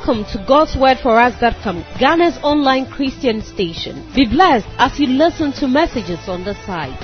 welcome to God's Word for Us.com, Ghana's online Christian station. Be blessed as you listen to messages on the site.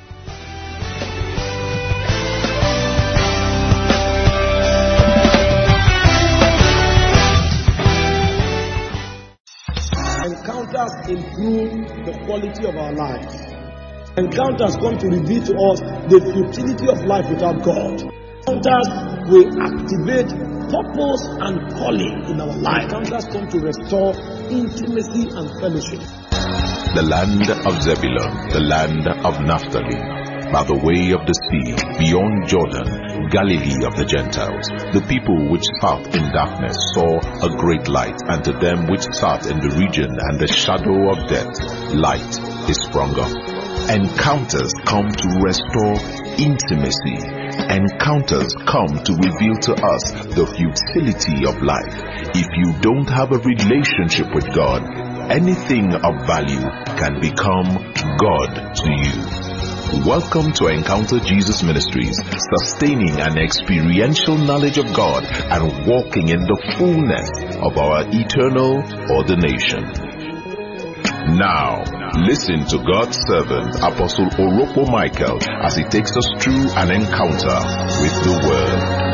Encounters improve the quality of our lives. Encounters come to reveal to us the futility of life without God. Encounters will activate purpose and calling in our life. Encounters come to restore intimacy and fellowship. The land of Zebulun, the land of Naphtali, by the way of the sea, beyond Jordan, Galilee of the Gentiles. The people which sat in darkness saw a great light, and to them which sat in the region and the shadow of death, light is sprung up. Encounters come to restore intimacy. Encounters come to reveal to us the futility of life. If you don't have a relationship with God, anything of value can become God to you. Welcome to Encounter Jesus Ministries, sustaining an experiential knowledge of God and walking in the fullness of our eternal ordination. Now, listen to God's servant, Apostle Orokpo Michael, as he takes us through an encounter with the Word.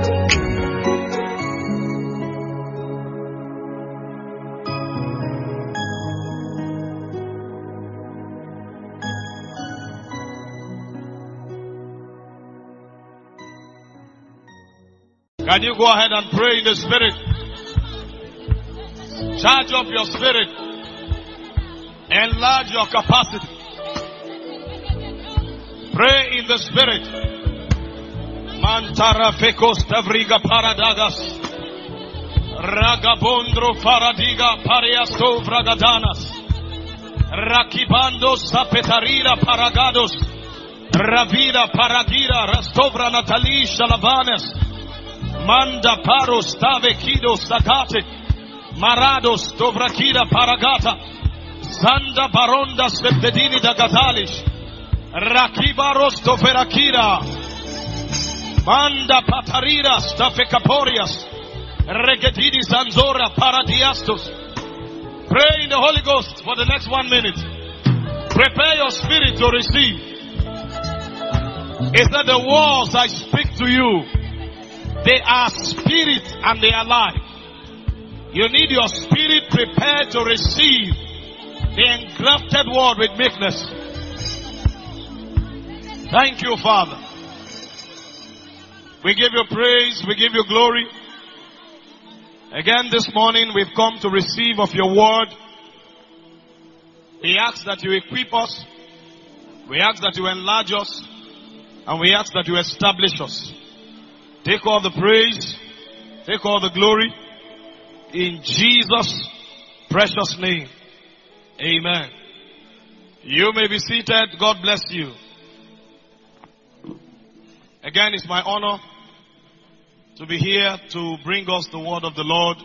Can you go ahead and pray in the Spirit? Charge up your spirit. Enlarge your capacity. Pray in the Spirit. Mantara fekos tavriga paradagas. Ragabondro faradiga pariasto vragadanas. Rakibando sapetarira paragados. Ravida paragira rastovra natali shalavanes. Manda paro stave kido stakate. Marados dovrakira paragata. Zanda baronda sepedini da gatalish. Rakibaros doverakira. Manda patarira stafekaporias. Regedini zanzora paradiastos. Pray in the Holy Ghost for the next 1 minute. Prepare your spirit to receive. It's not the words I speak to you. They are spirit and they are life. You need your spirit prepared to receive the engrafted word with meekness. Thank you, Father. We give you praise. We give you glory. Again this morning we've come to receive of your word. We ask that you equip us. We ask that you enlarge us. And we ask that you establish us. Take all the praise. Take all the glory. In Jesus' precious name. Amen. You may be seated. God bless you. Again, it's my honor to be here to bring us the word of the Lord.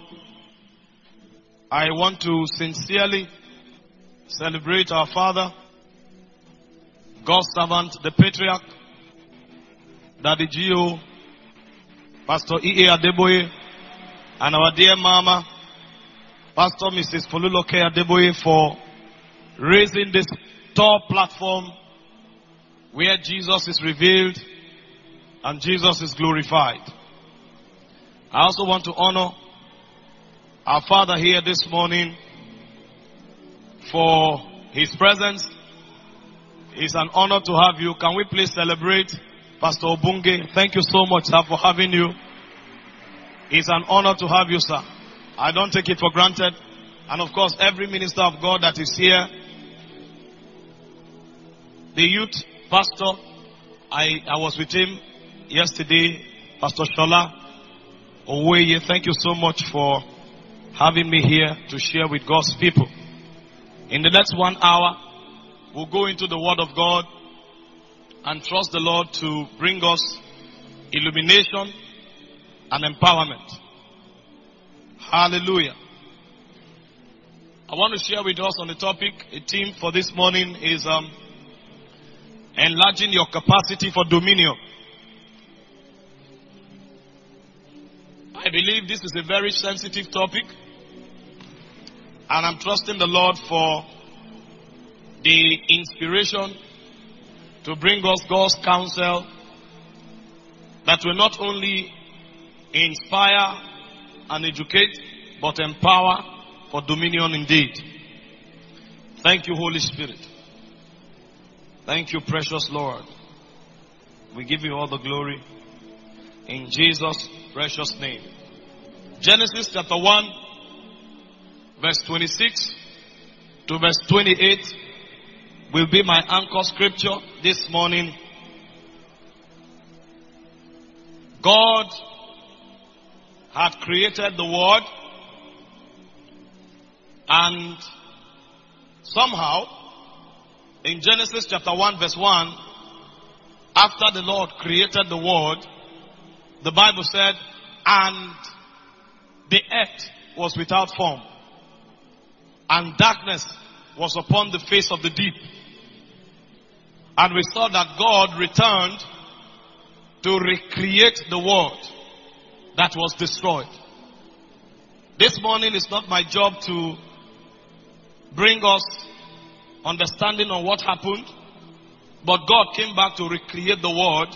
I want to sincerely celebrate our father, God's servant, the patriarch, Daddy Gio, Pastor E.A. Adeboye, and our dear mama, Pastor Mrs. Foluloke Adeboye, for raising this tall platform where Jesus is revealed and Jesus is glorified. I also want to honor our father here this morning for his presence. It's an honor to have you. Can we please celebrate Pastor Obunge? Thank you so much, sir, for having you. It's an honor to have you, sir. I don't take it for granted. And of course, every minister of God that is here. The youth pastor, I was with him yesterday, Pastor Shola Oweye. Thank you so much for having me here to share with God's people. In the next 1 hour, we'll go into the Word of God and trust the Lord to bring us illumination and empowerment. Hallelujah. I want to share with us on the topic. A theme for this morning is enlarging your capacity for dominion. I believe this is a very sensitive topic, and I'm trusting the Lord for the inspiration to bring us God's counsel that will not only inspire and educate, but empower for dominion indeed. Thank you, Holy Spirit. Thank you, precious Lord. We give you all the glory in Jesus' precious name. Genesis chapter 1, verse 26 to verse 28 will be my anchor scripture this morning. God had created the world, and somehow in Genesis chapter 1 verse 1, after the Lord created the world, the Bible said, and the earth was without form, and darkness was upon the face of the deep. And we saw that God returned to recreate the world that was destroyed. This morning is not my job to bring us understanding on what happened, but God came back to recreate the world.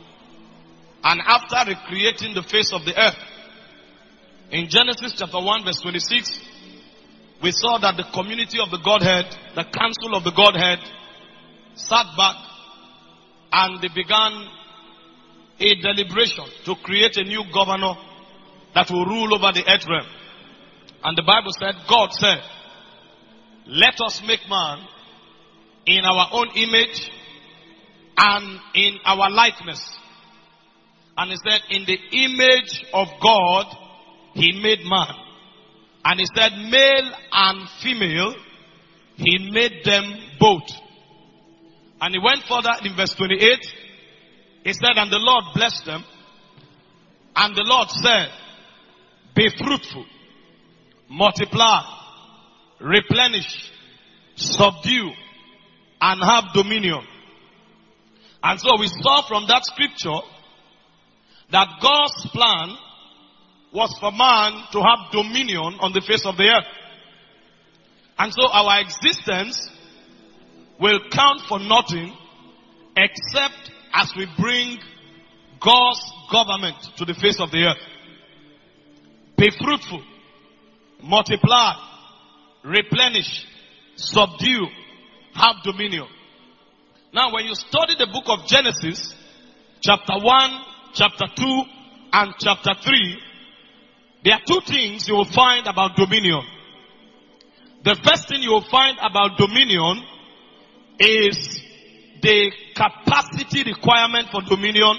And after recreating the face of the earth, in Genesis chapter 1 verse 26, we saw that the community of the Godhead, the council of the Godhead, sat back and they began a deliberation to create a new governor that will rule over the earth realm. And the Bible said, God said, let us make man in our own image and in our likeness. And he said, in the image of God, he made man. And he said, male and female, he made them both. And he went further in verse 28. He said, and the Lord blessed them. And the Lord said, be fruitful, multiply, replenish, subdue, and have dominion. And so we saw from that scripture that God's plan was for man to have dominion on the face of the earth. And so our existence will count for nothing except as we bring God's government to the face of the earth. Be fruitful, multiply, replenish, subdue, have dominion. Now when you study the book of Genesis, chapter 1, chapter 2, and chapter 3, there are two things you will find about dominion. The first thing you will find about dominion is the capacity requirement for dominion,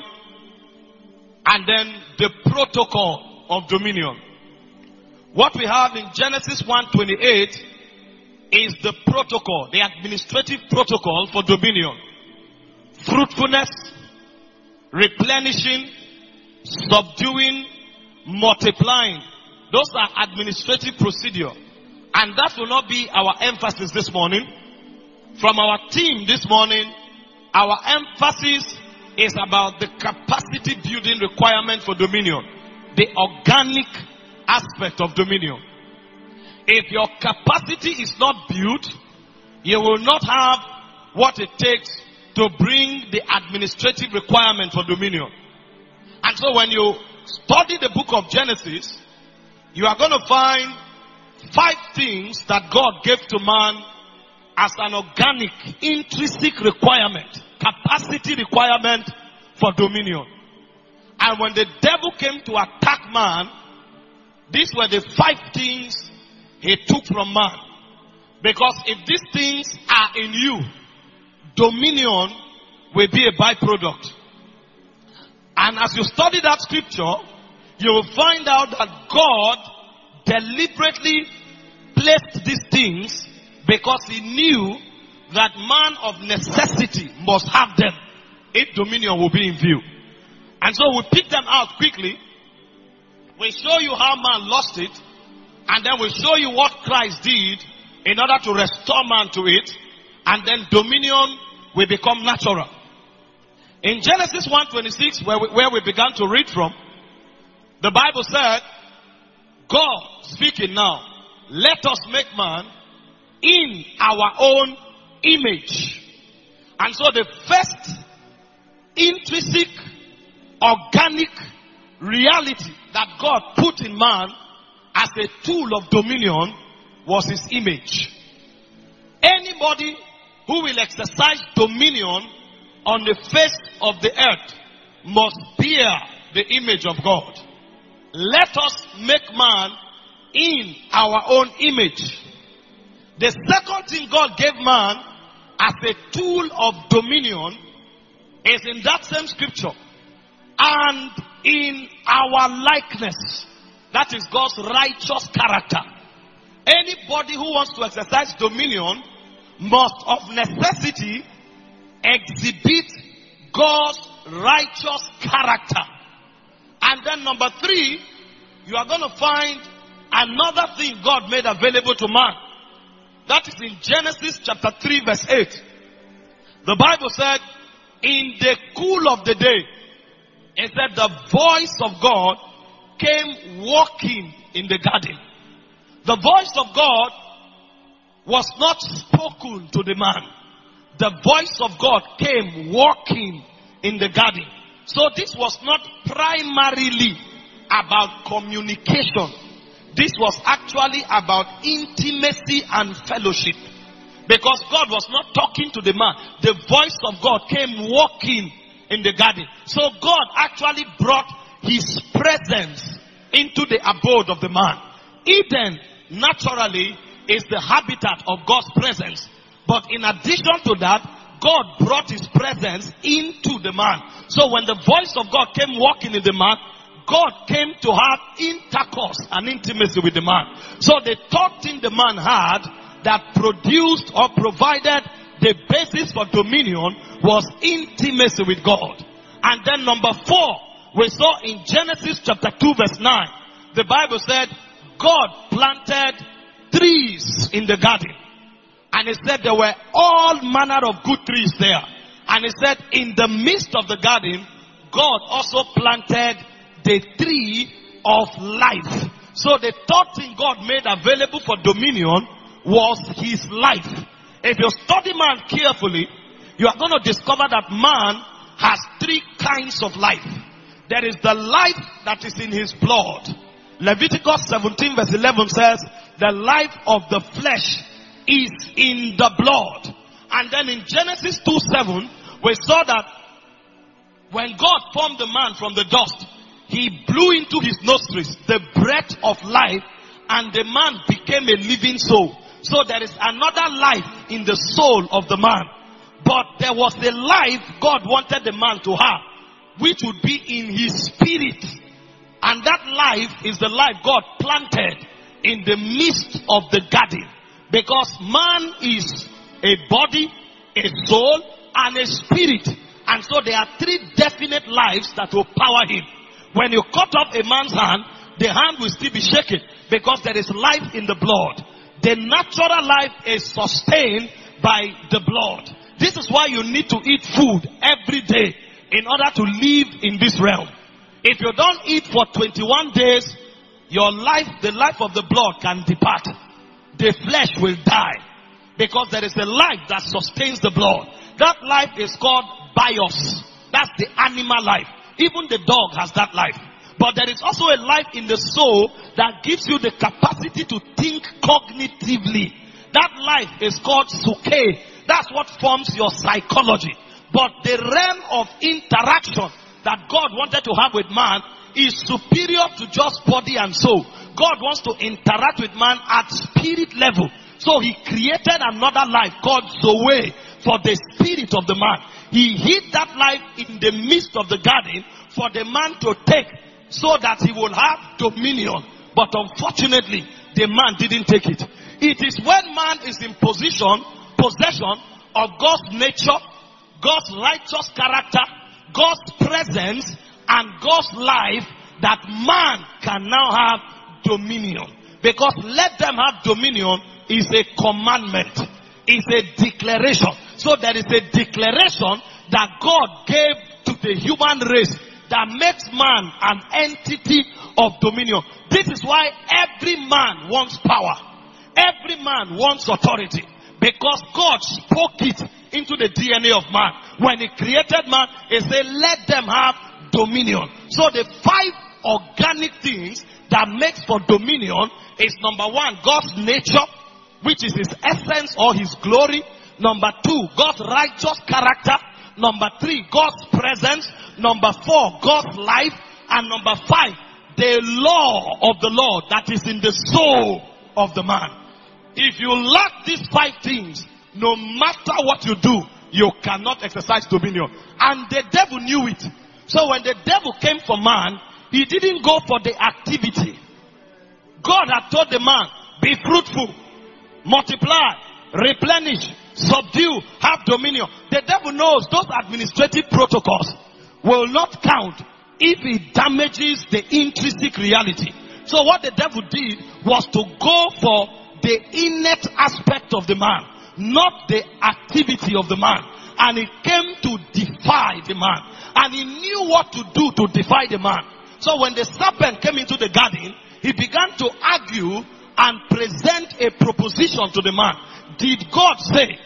and then the protocol of dominion. What we have in Genesis 1:28 is the protocol, the administrative protocol for dominion. Fruitfulness, replenishing, subduing, multiplying. Those are administrative procedure. And that will not be our emphasis this morning. From our team this morning, our emphasis is about the capacity building requirement for dominion. The organic aspect of dominion. If your capacity is not built, you will not have what it takes to bring the administrative requirement for dominion. And so when you study the book of Genesis, you are going to find 5 things that God gave to man as an organic, intrinsic requirement, capacity requirement for dominion. And when the devil came to attack man, these were the 5 things he took from man. Because if these things are in you, dominion will be a byproduct. And as you study that scripture, you will find out that God deliberately placed these things because he knew that man of necessity must have them if dominion will be in view. And so we pick them out quickly. We show you how man lost it, and then we show you what Christ did in order to restore man to it, and then dominion will become natural. In Genesis 1:26, where we began to read from, The Bible said, God speaking now, let us make man in our own image. And so the first intrinsic, organic reality that God put in man as a tool of dominion was his image. Anybody who will exercise dominion on the face of the earth must bear the image of God. Let us make man in our own image. The second thing God gave man as a tool of dominion is in that same scripture. And in our likeness. That is God's righteous character. Anybody who wants to exercise dominion must of necessity exhibit God's righteous character. And then number 3, you are going to find another thing God made available to man. That is in Genesis chapter 3 verse 8. The Bible said, in the cool of the day, it said the voice of God came walking in the garden. The voice of God was not spoken to the man. The voice of God came walking in the garden. So this was not primarily about communication. This was actually about intimacy and fellowship. Because God was not talking to the man. The voice of God came walking in the garden. So God actually brought his presence into the abode of the man. Eden naturally is the habitat of God's presence. But in addition to that, God brought his presence into the man. So when the voice of God came walking in the man, God came to have intercourse and intimacy with the man. So the third thing the man had that produced or provided the basis for dominion was intimacy with God. And then number 4, we saw in Genesis chapter 2 verse 9, the Bible said, God planted trees in the garden. And it said there were all manner of good trees there. And it said in the midst of the garden, God also planted the tree of life. So the third thing God made available for dominion was his life. If you study man carefully, you are going to discover that man has 3 kinds of life. There is the life that is in his blood. Leviticus 17 verse 11 says, the life of the flesh is in the blood. And then in Genesis 2:7, we saw that when God formed the man from the dust, he blew into his nostrils the breath of life, and the man became a living soul. So there is another life in the soul of the man. But there was a life God wanted the man to have, which would be in his spirit. And that life is the life God planted in the midst of the garden. Because man is a body, a soul, and a spirit. And so there are 3 definite lives that will power him. When you cut off a man's hand, the hand will still be shaken because there is life in the blood. The natural life is sustained by the blood. This is why you need to eat food every day in order to live in this realm. If you don't eat for 21 days, your life, the life of the blood can depart. The flesh will die because there is a life that sustains the blood. That life is called bios. That's the animal life. Even the dog has that life. But there is also a life in the soul that gives you the capacity to think cognitively. That life is called suke. That's what forms your psychology. But the realm of interaction that God wanted to have with man is superior to just body and soul. God wants to interact with man at spirit level. So he created another life called Zoe for the spirit of the man. He hid that life in the midst of the garden for the man to take so that he will have dominion. But unfortunately, the man didn't take it. It is when man is in possession of God's nature, God's righteous character, God's presence, and God's life that man can now have dominion. Because let them have dominion is a commandment. It's a declaration. So there is a declaration that God gave to the human race that makes man an entity of dominion. This is why every man wants power. Every man wants authority. Because God spoke it into the DNA of man. When he created man, he said, let them have dominion. So the 5 organic things that makes for dominion is: number 1, God's nature, which is his essence or his glory. Number 2, God's righteous character. Number 3, God's presence. Number 4, God's life. And number 5, the law of the Lord that is in the soul of the man. If you lack these 5 things, no matter what you do, you cannot exercise dominion. And the devil knew it. So when the devil came for man, he didn't go for the activity. God had told the man, be fruitful, multiply, replenish, subdue, have dominion. The devil knows those administrative protocols will not count if it damages the intrinsic reality. So what the devil did was to go for the innate aspect of the man, not the activity of the man. And he came to defy the man. And he knew what to do to defy the man. So when the serpent came into the garden, he began to argue and present a proposition to the man. Did God say?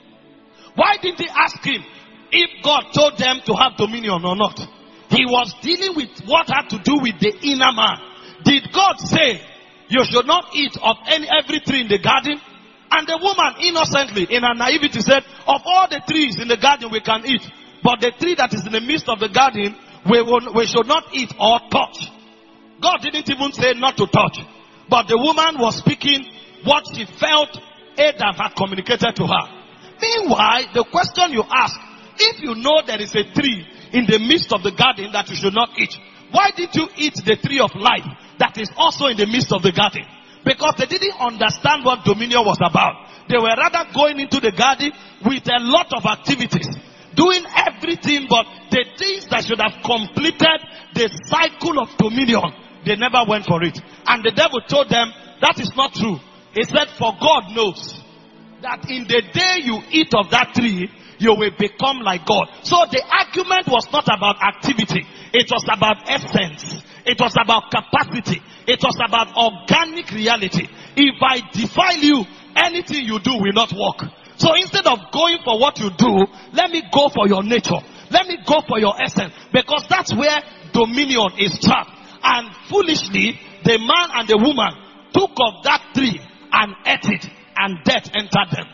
Why didn't he ask him if God told them to have dominion or not? He was dealing with what had to do with the inner man. Did God say you should not eat of every tree in the garden? And the woman innocently, in her naivety, said, of all the trees in the garden we can eat, but the tree that is in the midst of the garden we should not eat or touch. God didn't even say not to touch, but the woman was speaking what she felt Adam had communicated to her. Meanwhile, the question you ask, if you know there is a tree in the midst of the garden that you should not eat, why did you eat the tree of life that is also in the midst of the garden? Because they didn't understand what dominion was about. They were rather going into the garden with a lot of activities, doing everything but the things that should have completed the cycle of dominion. They never went for it. And the devil told them, that is not true. He said, for God knows that in the day you eat of that tree, you will become like God. So the argument was not about activity. It was about essence. It was about capacity. It was about organic reality. If I defile you, anything you do will not work. So instead of going for what you do, let me go for your nature. Let me go for your essence. Because that's where dominion is trapped. And foolishly, the man and the woman took of that tree and ate it, and death entered them.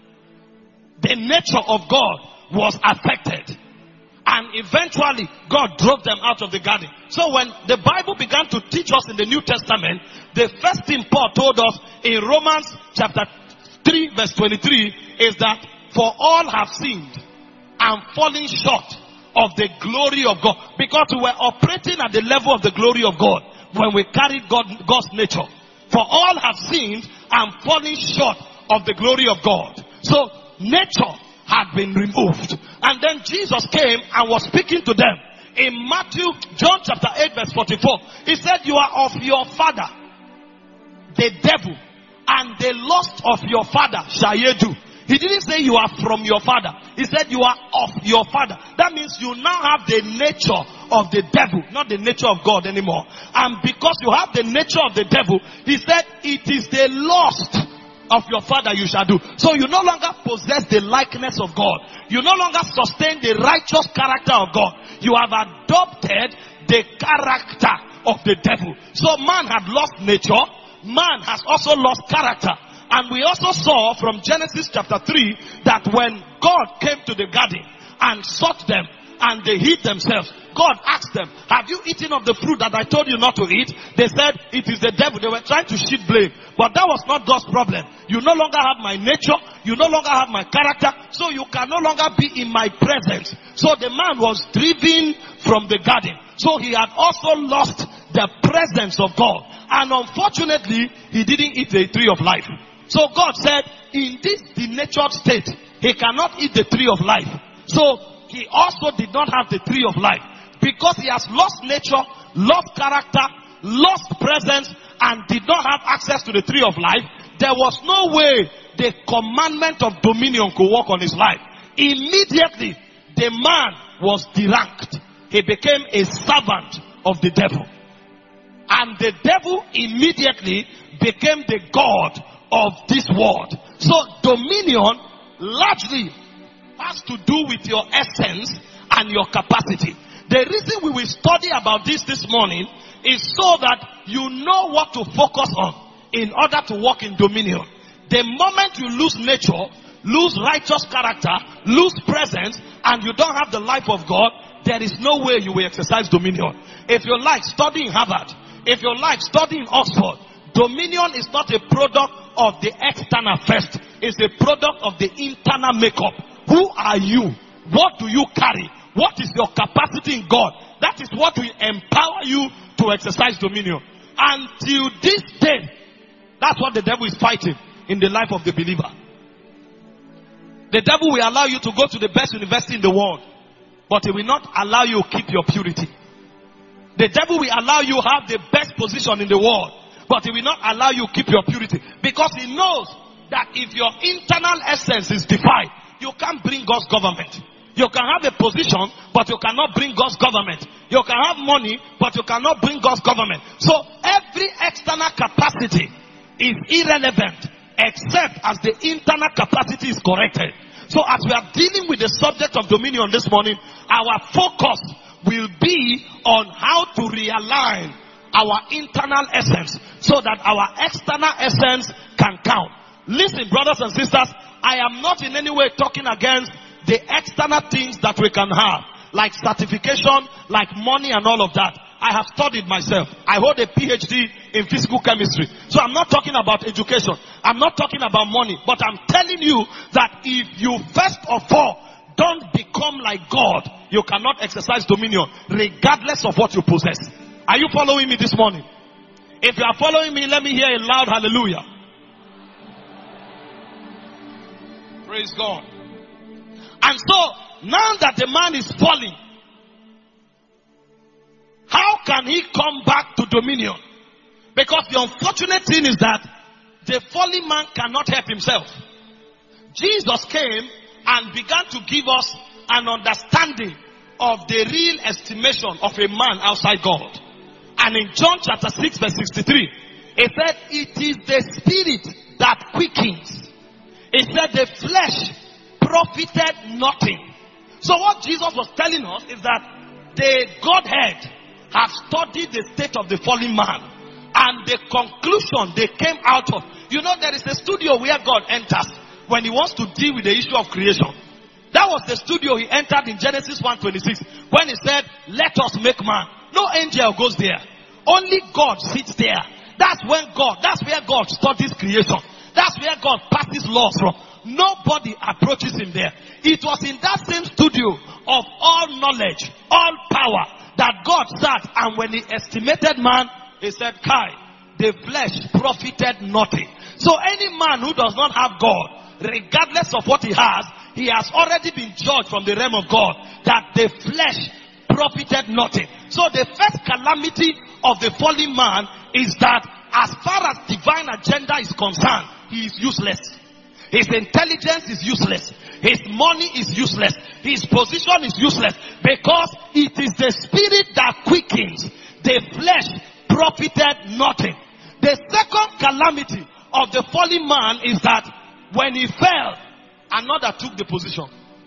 The nature of God was affected. And eventually, God drove them out of the garden. So when the Bible began to teach us in the New Testament, the first thing Paul told us in Romans chapter 3 verse 23 is that for all have sinned and fallen short of the glory of God. Because we were operating at the level of the glory of God when we carried God's nature. For all have sinned and fallen short of the glory of God. So nature had been removed. And then Jesus came and was speaking to them. In John chapter 8 verse 44, he said, you are of your father, the devil, and the lust of your father shall ye do. He didn't say you are from your father. He said you are of your father. That means you now have the nature of the devil, not the nature of God anymore. And because you have the nature of the devil, he said it is the lust of your father you shall do. So you no longer possess the likeness of God. You no longer sustain the righteous character of God. You have adopted the character of the devil. So man had lost nature. Man has also lost character. And we also saw from Genesis chapter 3 that when God came to the garden and sought them and they hid themselves, God asked them, have you eaten of the fruit that I told you not to eat? They said, it is the devil. They were trying to shift blame. But that was not God's problem. You no longer have my nature. You no longer have my character. So you can no longer be in my presence. So the man was driven from the garden. So he had also lost the presence of God. And unfortunately, he didn't eat the tree of life. So God said, in this denatured state, he cannot eat the tree of life. So he also did not have the tree of life. Because he has lost nature, lost character, lost presence, and did not have access to the tree of life, there was no way the commandment of dominion could work on his life. Immediately, the man was deranked. He became a servant of the devil. And the devil immediately became the god of this world. So dominion largely has to do with your essence and your capacity. The reason we will study about this morning is so that you know what to focus on in order to walk in dominion. The moment you lose nature, lose righteous character, lose presence, and you don't have the life of God, there is no way you will exercise dominion. If you like studying Harvard, if you like studying Oxford, dominion is not a product of the external first. It's a product of the internal makeup. Who are you? What do you carry? What is your capacity in God? That is what will empower you to exercise dominion. Until this day, that's what the devil is fighting in the life of the believer. The devil will allow you to go to the best university in the world, but he will not allow you to keep your purity. The devil will allow you to have the best position in the world, but he will not allow you to keep your purity. Because he knows that if your internal essence is defiled, you can't bring God's government. You can have a position, but you cannot bring God's government. You can have money, but you cannot bring God's government. So every external capacity is irrelevant except as the internal capacity is corrected. So as we are dealing with the subject of dominion this morning, our focus will be on how to realign our internal essence so that our external essence can count. Listen, brothers and sisters, I am not in any way talking against the external things that we can have, like certification, like money and all of that. I have studied myself. I hold a PhD in physical chemistry. So I'm not talking about education. I'm not talking about money. But I'm telling you that if you first of all don't become like God, you cannot exercise dominion regardless of what you possess. Are you following me this morning? If you are following me, let me hear a loud hallelujah. Praise God. And so, now that the man is falling, how can he come back to dominion? Because the unfortunate thing is that the fallen man cannot help himself. Jesus came and began to give us an understanding of the real estimation of a man outside God. And in John chapter 6 verse 63, it said, it is the spirit that quickens. It said the flesh profited nothing. So what Jesus was telling us is that the Godhead have studied the state of the fallen man. And the conclusion they came out of, you know, there is a studio where God enters when he wants to deal with the issue of creation. That was the studio he entered in Genesis 1:26 when he said, let us make man. No angel goes there. Only God sits there. That's where God studies creation. That's where God passes laws from. Nobody approaches him there. It was in that same studio of all knowledge, all power, that God sat, and when he estimated man, he said, Kai, the flesh profited nothing. So any man who does not have God, regardless of what he has already been judged from the realm of God, that the flesh profited nothing. So the first calamity of the fallen man is that as far as divine agenda is concerned, he is useless. His intelligence is useless. His money is useless. His position is useless. Because it is the spirit that quickens. The flesh profited nothing. The second calamity of the fallen man is that when he fell, another took the position.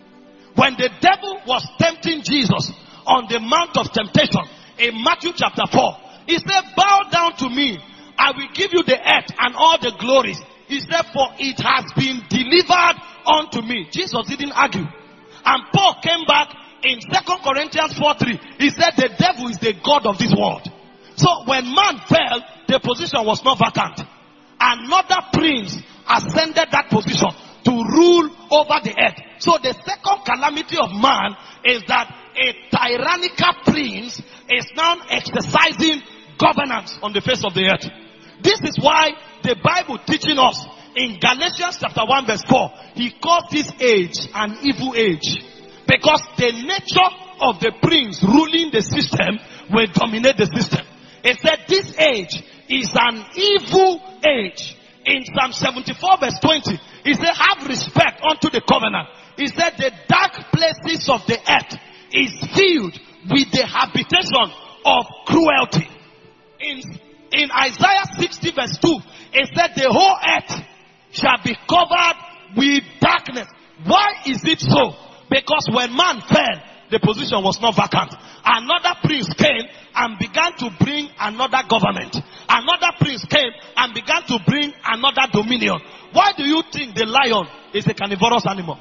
When the devil was tempting Jesus on the mount of temptation in Matthew chapter 4, he said, bow down to me. I will give you the earth and all the glories. He said, for it has been delivered unto me. Jesus didn't argue. And Paul came back in 2 Corinthians 4:3. He said, the devil is the god of this world. So when man fell, the position was not vacant. Another prince ascended that position to rule over the earth. So the second calamity of man is that a tyrannical prince is now exercising governance on the face of the earth. This is why the Bible teaching us in Galatians chapter 1 verse 4, he calls this age an evil age. Because the nature of the prince ruling the system will dominate the system. It said this age is an evil age. In Psalm 74 verse 20, he said, have respect unto the covenant. He said the dark places of the earth is filled with the habitation of cruelty. in Isaiah 60 verse 2, it said the whole earth shall be covered with darkness. Why is it so? Because when man fell, the position was not vacant. Another prince came and began to bring another government. Another prince came and began to bring another dominion. Why do you think the lion is a carnivorous animal?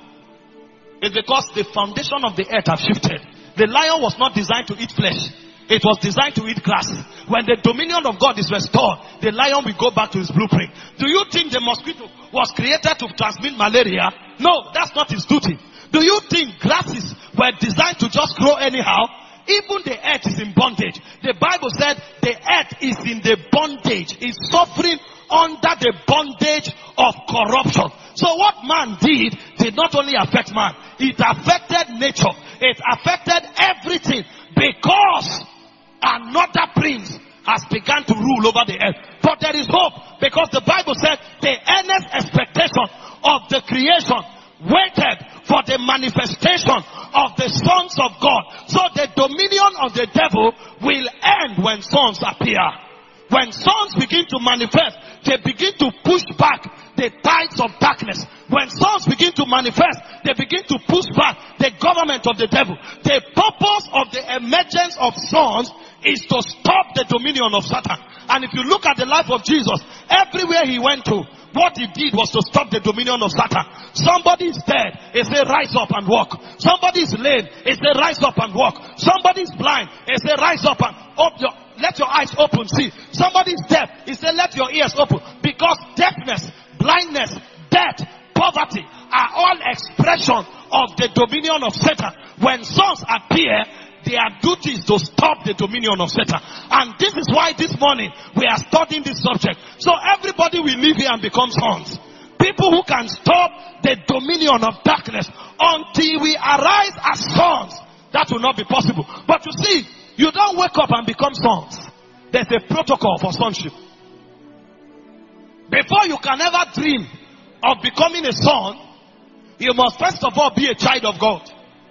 It's because the foundation of the earth have shifted. The lion was not designed to eat flesh. It was designed to eat grass. When the dominion of God is restored, the lion will go back to his blueprint. Do you think the mosquito was created to transmit malaria? No, that's not his duty. Do you think grasses were designed to just grow anyhow? Even the earth is in bondage. The Bible said the earth is in the bondage, is suffering under the bondage of corruption. So what man did not only affect man, it affected nature. It affected everything because another prince has begun to rule over the earth. But there is hope because the Bible said the earnest expectation of the creation waited for the manifestation of the sons of God. So the dominion of the devil will end when sons appear. When sons begin to manifest, they begin to push back the tides of darkness. When sons begin to manifest, they begin to push back the government of the devil. The purpose of the emergence of sons is to stop the dominion of Satan. And if you look at the life of Jesus, everywhere he went to, what he did was to stop the dominion of Satan. Somebody is dead, he said, rise up and walk. Somebody is lame, he said, rise up and walk. Somebody is blind, he said, rise up and let your eyes open, see. Somebody is deaf, he said, let your ears open. Because deafness, blindness, death, poverty are all expression of the dominion of Satan. When sons appear, their duty is to stop the dominion of Satan. And this is why this morning we are studying this subject. So everybody will live here and become sons. People who can stop the dominion of darkness until we arise as sons. That will not be possible. But you see, you don't wake up and become sons. There's a protocol for sonship. Before you can ever dream of becoming a son, you must first of all be a child of God.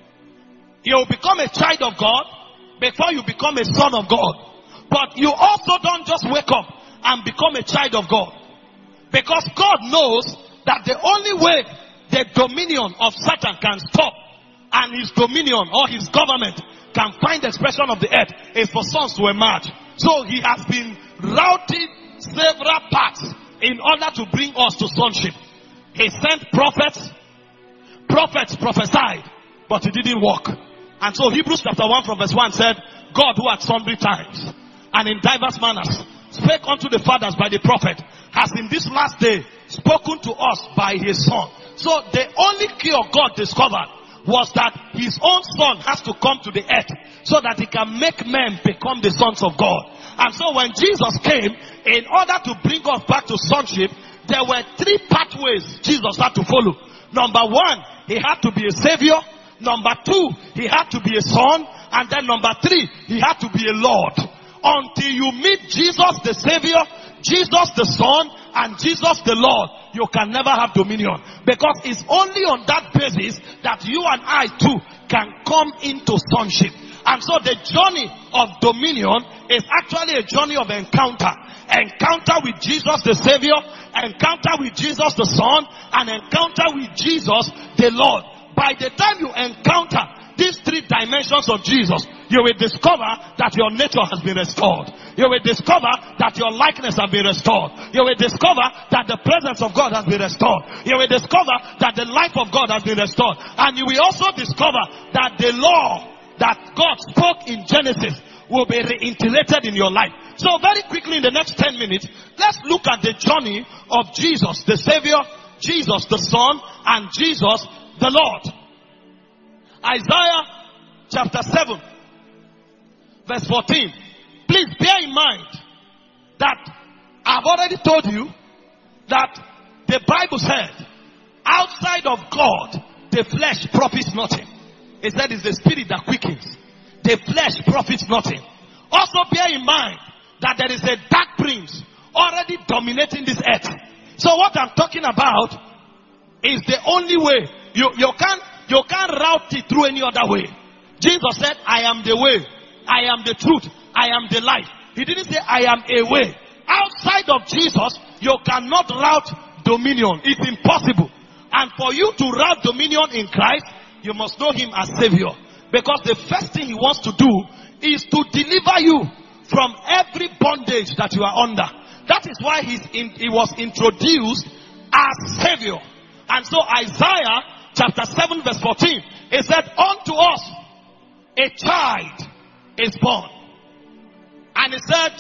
You will become a child of God before you become a son of God. But you also don't just wake up and become a child of God. Because God knows that the only way the dominion of Satan can stop and his dominion or his government can find expression of the earth is for sons to emerge. So he has been routing several paths in order to bring us to sonship. He sent prophets. Prophets prophesied, but it didn't work. And so Hebrews chapter 1 from verse 1 said, God who at sundry times and in diverse manners spake unto the fathers by the prophet, has in this last day spoken to us by his son. So the only cure God discovered was that his own son has to come to the earth so that he can make men become the sons of God. And so when Jesus came, in order to bring us back to sonship, there were three pathways Jesus had to follow. Number one, he had to be a savior. Number two, he had to be a son. And then number three, he had to be a Lord. Until you meet Jesus the Savior, Jesus the Son, and Jesus the Lord, you can never have dominion. Because it's only on that basis that you and I too can come into sonship. And so the journey of dominion is actually a journey of encounter. Encounter with Jesus the Savior, encounter with Jesus the Son, and encounter with Jesus the Lord. By the time you encounter these three dimensions of Jesus, you will discover that your nature has been restored. You will discover that your likeness has been restored. You will discover that the presence of God has been restored. You will discover that the life of God has been restored. And you will also discover that the law that God spoke in Genesis will be reiterated in your life. So very quickly in the next 10 minutes, let's look at the journey of Jesus, the Savior, Jesus, the Son, and Jesus, the Lord. Isaiah chapter 7 verse 14. Please bear in mind that I've already told you that the Bible said outside of God the flesh profits nothing. It said it's the spirit that quickens. The flesh profits nothing. Also bear in mind that there is a dark prince already dominating this earth. So what I'm talking about is the only way. You can't route it through any other way. Jesus said, I am the way, I am the truth, I am the life. He didn't say, I am a way. Outside of Jesus, you cannot route dominion. It's impossible. And for you to route dominion in Christ, you must know him as Savior. Because the first thing he wants to do is to deliver you from every bondage that you are under. That is why he was introduced as Savior. And so Isaiah chapter 7 verse 14, it said, unto us a child is born. And it said,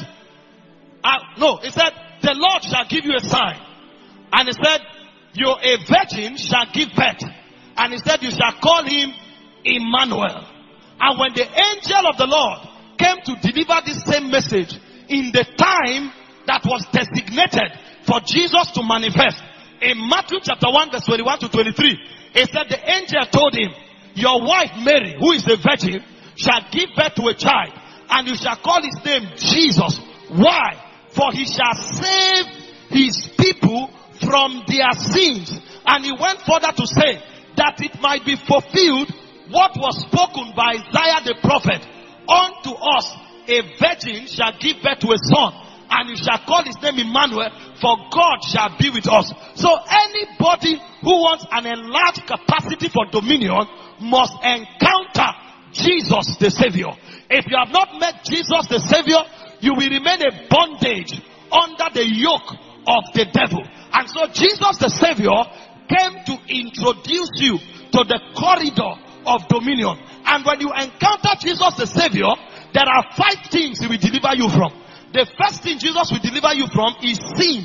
it said, the Lord shall give you a sign. And it said, a virgin shall give birth. And he said, you shall call him Emmanuel. And when the angel of the Lord came to deliver this same message in the time that was designated for Jesus to manifest, in Matthew chapter 1 verse 21 to 23, it said the angel told him, your wife Mary, who is a virgin, shall give birth to a child, and you shall call his name Jesus. Why? For he shall save his people from their sins. And he went further to say that it might be fulfilled what was spoken by Isaiah the prophet. Unto us a virgin shall give birth to a son, and you shall call his name Emmanuel, for God shall be with us. So anybody who wants an enlarged capacity for dominion must encounter Jesus the Savior. If you have not met Jesus the Savior, you will remain a bondage under the yoke of the devil. And so Jesus the Savior came to introduce you to the corridor of dominion. And when you encounter Jesus the Savior, there are 5 things he will deliver you from. The first thing Jesus will deliver you from is sin.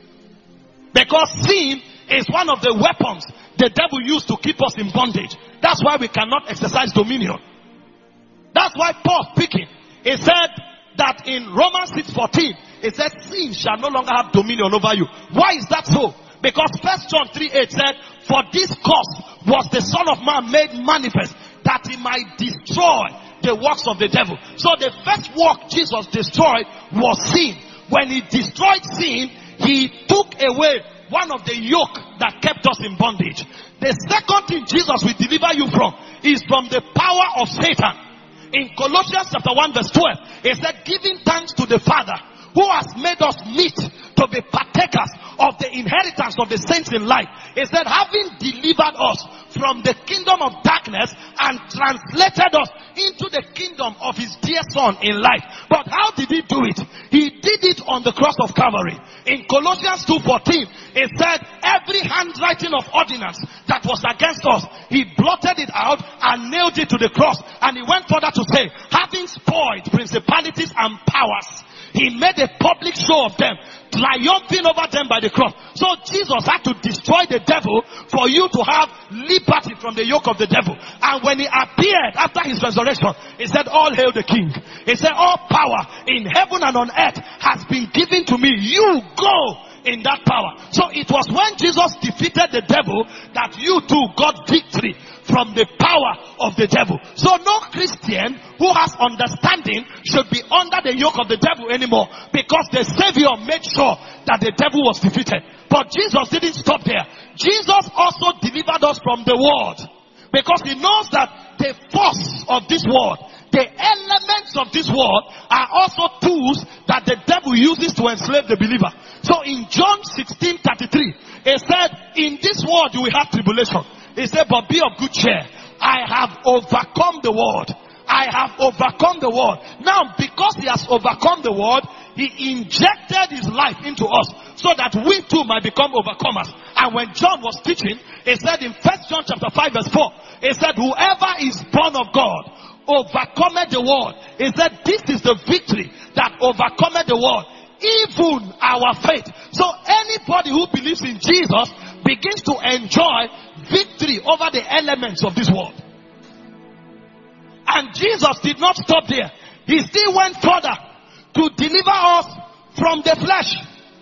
Because sin is one of the weapons the devil used to keep us in bondage. That's why we cannot exercise dominion. That's why Paul speaking, he said that in Romans 6:14, it said sin shall no longer have dominion over you. Why is that so? Because 1 John 3:8 said, for this cause was the Son of Man made manifest, that he might destroy the works of the devil. So the first work Jesus destroyed was sin. When he destroyed sin, he took away one of the yoke that kept us in bondage. The second thing Jesus will deliver you from is from the power of Satan. In Colossians chapter 1 verse 12, it said, giving thanks to the Father who has made us meet to be partakers of the inheritance of the saints in light. It said, having delivered us from the kingdom of darkness and translated us into the kingdom of his dear Son in light. But how did he do it? He did it on the cross of Calvary. In Colossians 2:14, it said, every handwriting of ordinance that was against us, he blotted it out and nailed it to the cross. And he went further to say, having spoiled principalities and powers, he made a public show of them, triumphing over them by the cross. So Jesus had to destroy the devil for you to have liberty from the yoke of the devil. And when he appeared after his resurrection, he said, all hail the King. He said, all power in heaven and on earth has been given to me. You go in that power. So it was when Jesus defeated the devil that you too got victory from the power of the devil. So no Christian who has understanding should be under the yoke of the devil anymore, because the Savior made sure that the devil was defeated. But Jesus didn't stop there. Jesus also delivered us from the world, because he knows that the force of this world, the elements of this world, are also tools that the devil uses to enslave the believer. So in John 16:33, it said, in this world you will have tribulation. He said, but be of good cheer. I have overcome the world. I have overcome the world. Now, because he has overcome the world, he injected his life into us so that we too might become overcomers. And when John was teaching, he said in 1 John chapter 5 verse 4, he said, whoever is born of God overcometh the world. He said, this is the victory that overcometh the world, even our faith. So anybody who believes in Jesus begins to enjoy victory over the elements of this world. And Jesus did not stop there. He still went further to deliver us from the flesh.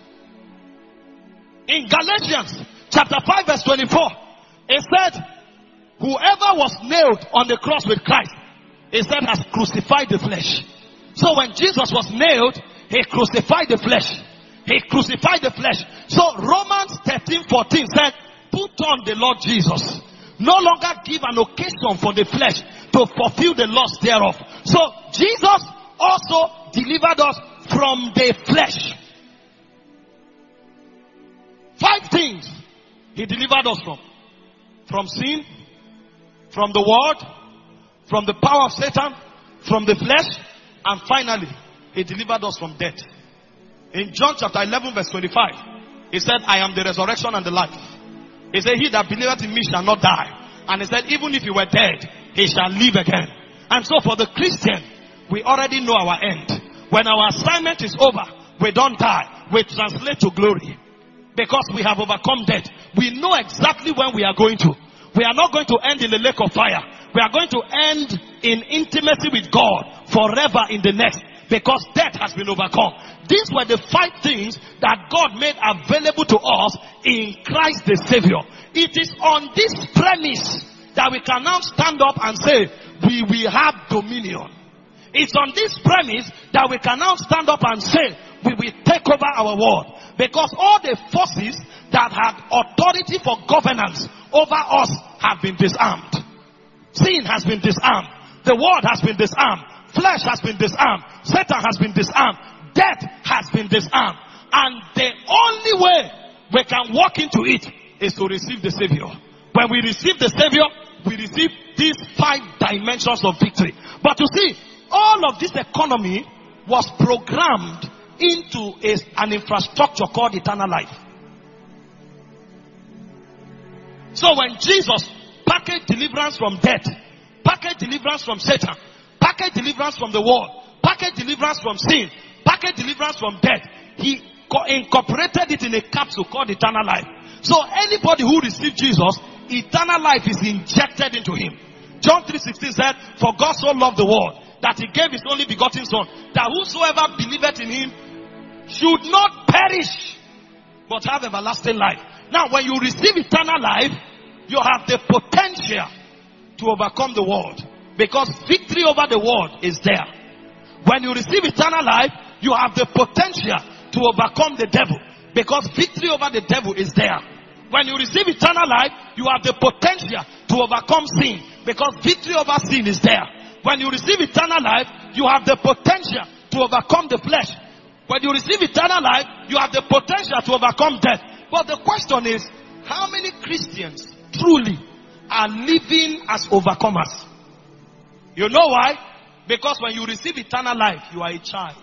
In Galatians chapter 5 verse 24, it said, whoever was nailed on the cross with Christ, it said, has crucified the flesh. So when Jesus was nailed, he crucified the flesh. He crucified the flesh. So Romans 13:14 said, put on the Lord Jesus. No longer give an occasion for the flesh to fulfill the lust thereof. So Jesus also delivered us from the flesh. 5 things he delivered us from. From sin, from the world, from the power of Satan, from the flesh, and finally, he delivered us from death. In John chapter 11 verse 25, he said, I am the resurrection and the life. He said, he that believeth in me shall not die. And he said, even if he were dead, he shall live again. And so for the Christian, we already know our end. When our assignment is over, we don't die. We translate to glory. Because we have overcome death. We know exactly when we are going to. We are not going to end in the lake of fire. We are going to end in intimacy with God forever in the next. Because death has been overcome. These were the 5 things that God made available to us in Christ the Savior. It is on this premise that we can now stand up and say, we will have dominion. It's on this premise that we can now stand up and say, we will take over our world. Because all the forces that had authority for governance over us have been disarmed. Sin has been disarmed. The world has been disarmed. Flesh has been disarmed. Satan has been disarmed. Death has been disarmed. And the only way we can walk into it is to receive the Savior. When we receive the Savior, we receive these 5 dimensions of victory. But you see, all of this economy was programmed into an infrastructure called eternal life. So when Jesus packaged deliverance from death, packaged deliverance from Satan, packaged deliverance from the world, packaged deliverance from sin, packaged deliverance from death, he incorporated it in a capsule called eternal life. So anybody who receives Jesus, eternal life is injected into him. John 3:16 said, for God so loved the world that he gave his only begotten son, that whosoever believeth in him should not perish, but have everlasting life. Now when you receive eternal life, you have the potential to overcome the world. Because victory over the world is there. When you receive eternal life, you have the potential to overcome the devil. Because victory over the devil is there. When you receive eternal life, you have the potential to overcome sin. Because victory over sin is there. When you receive eternal life, you have the potential to overcome the flesh. When you receive eternal life, you have the potential to overcome death. But the question is, how many Christians truly are living as overcomers? You know why? Because when you receive eternal life, you are a child.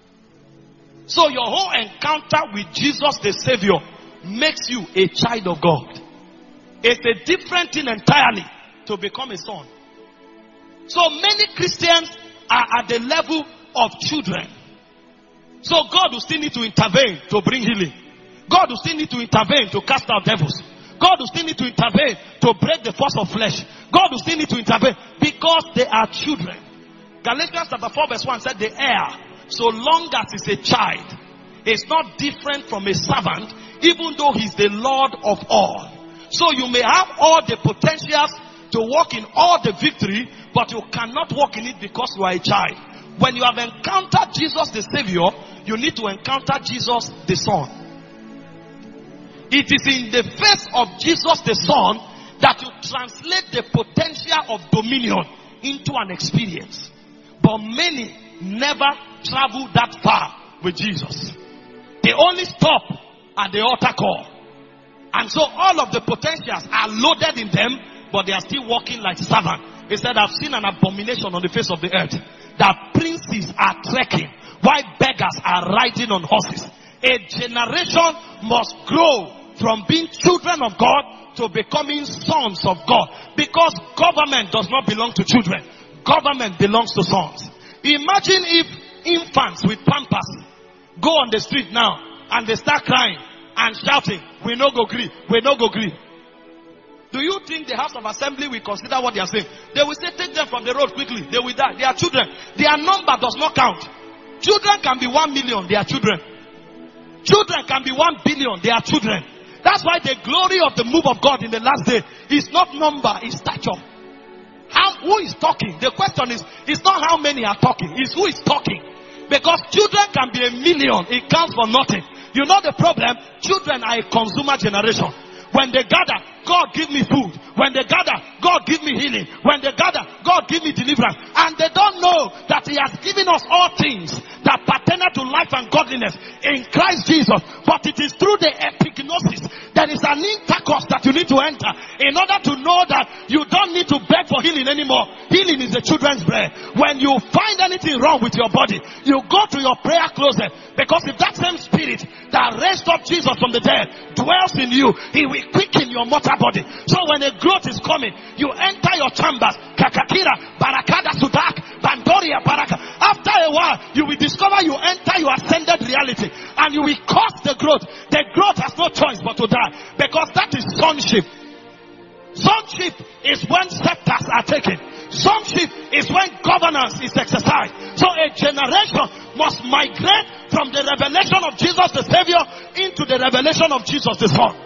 So your whole encounter with Jesus the Savior makes you a child of God. It's a different thing entirely to become a son. So many Christians are at the level of children. So God will still need to intervene to bring healing. God will still need to intervene to cast out devils. God will still need to intervene to break the force of flesh. God will still need to intervene because they are children. Galatians chapter 4 verse 1 said the heir, so long as he's a child, is not different from a servant, even though he's the Lord of all. So you may have all the potentials to walk in all the victory, but you cannot walk in it because you are a child. When you have encountered Jesus the Savior, you need to encounter Jesus the Son. It is in the face of Jesus the Son that you translate the potential of dominion into an experience. But many never travel that far with Jesus. They only stop at the altar call. And so all of the potentials are loaded in them, but they are still walking like servants. He said, I've seen an abomination on the face of the earth, that princes are trekking while beggars are riding on horses. A generation must grow from being children of God to becoming sons of God. Because government does not belong to children. Government belongs to sons. Imagine if infants with pampers go on the street now and they start crying and shouting, we no go gree, we no go gree. Do you think the House of Assembly will consider what they are saying? They will say, take them from the road quickly. They will die. They are children. Their number does not count. Children can be 1 million. They are children. Children can be 1 billion. They are children. That's why the glory of the move of God in the last day is not number, it's stature. Who is talking? The question is, it's not how many are talking, it's who is talking. Because children can be 1 million, it counts for nothing. You know the problem? Children are a consumer generation. When they gather, God give me food. When they gather, God give me healing. When they gather, God give me deliverance. And they don't know that He has given us all things that that pertaineth to life and godliness in Christ Jesus. But it is through the epignosis. There is an intercourse that you need to enter in order to know that you don't need to beg for healing anymore. Healing is the children's bread. When you find anything wrong with your body, you go to your prayer closet, because if that same spirit that raised up Jesus from the dead dwells in you, he will quicken your mortal body. So when a growth is coming, you enter your chambers, Kakakira, Barakada Sudak, Bandoria Baraka. After a while, you will discover you enter your ascended reality, and you will cause the growth. The growth has no choice but to die, because that is sonship. Sonship is when scepters are taken. Sonship is when governance is exercised. So a generation must migrate from the revelation of Jesus the Savior into the revelation of Jesus the Son.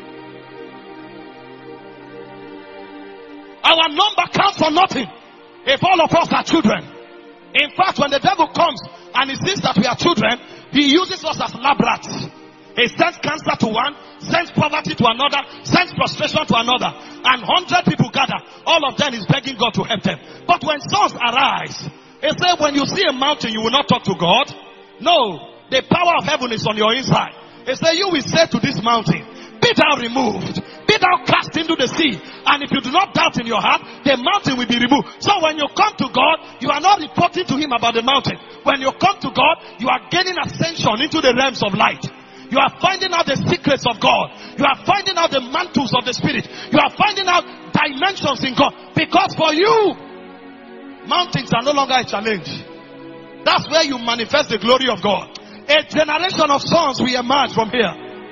Our number counts for nothing if all of us are children. In fact, when the devil comes and he sees that we are children, he uses us as lab rats. He sends cancer to one, sends poverty to another, sends frustration to another, and 100 people gather. All of them is begging God to help them. But when sons arise, he said, when you see a mountain, you will not talk to God. No, the power of heaven is on your inside. He said, you will say to this mountain, be thou removed, be thou cast into the sea. And if you do not doubt in your heart, the mountain will be removed. So when you come to God, you are not reporting to him about the mountain. When you come to God, you are gaining ascension into the realms of light. You are finding out the secrets of God. You are finding out the mantles of the Spirit. You are finding out dimensions in God. Because for you, mountains are no longer a challenge. That's where you manifest the glory of God. A generation of sons will emerge from here.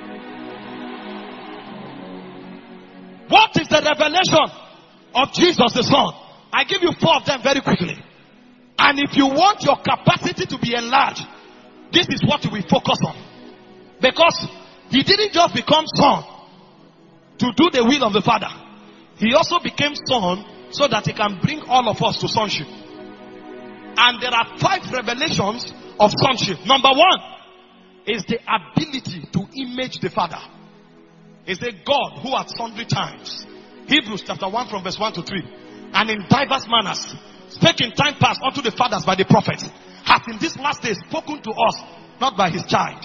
What is the revelation of Jesus the Son? I give you 4 of them very quickly. And if you want your capacity to be enlarged, this is what you will focus on. Because he didn't just become son to do the will of the Father. He also became son so that he can bring all of us to sonship. And there are 5 revelations of sonship. Number 1 is the ability to image the Father. It's a God who at sundry times, Hebrews chapter 1 from verse 1 to 3, and in diverse manners spake in time past unto the fathers by the prophets, hath in this last day spoken to us, not by his child,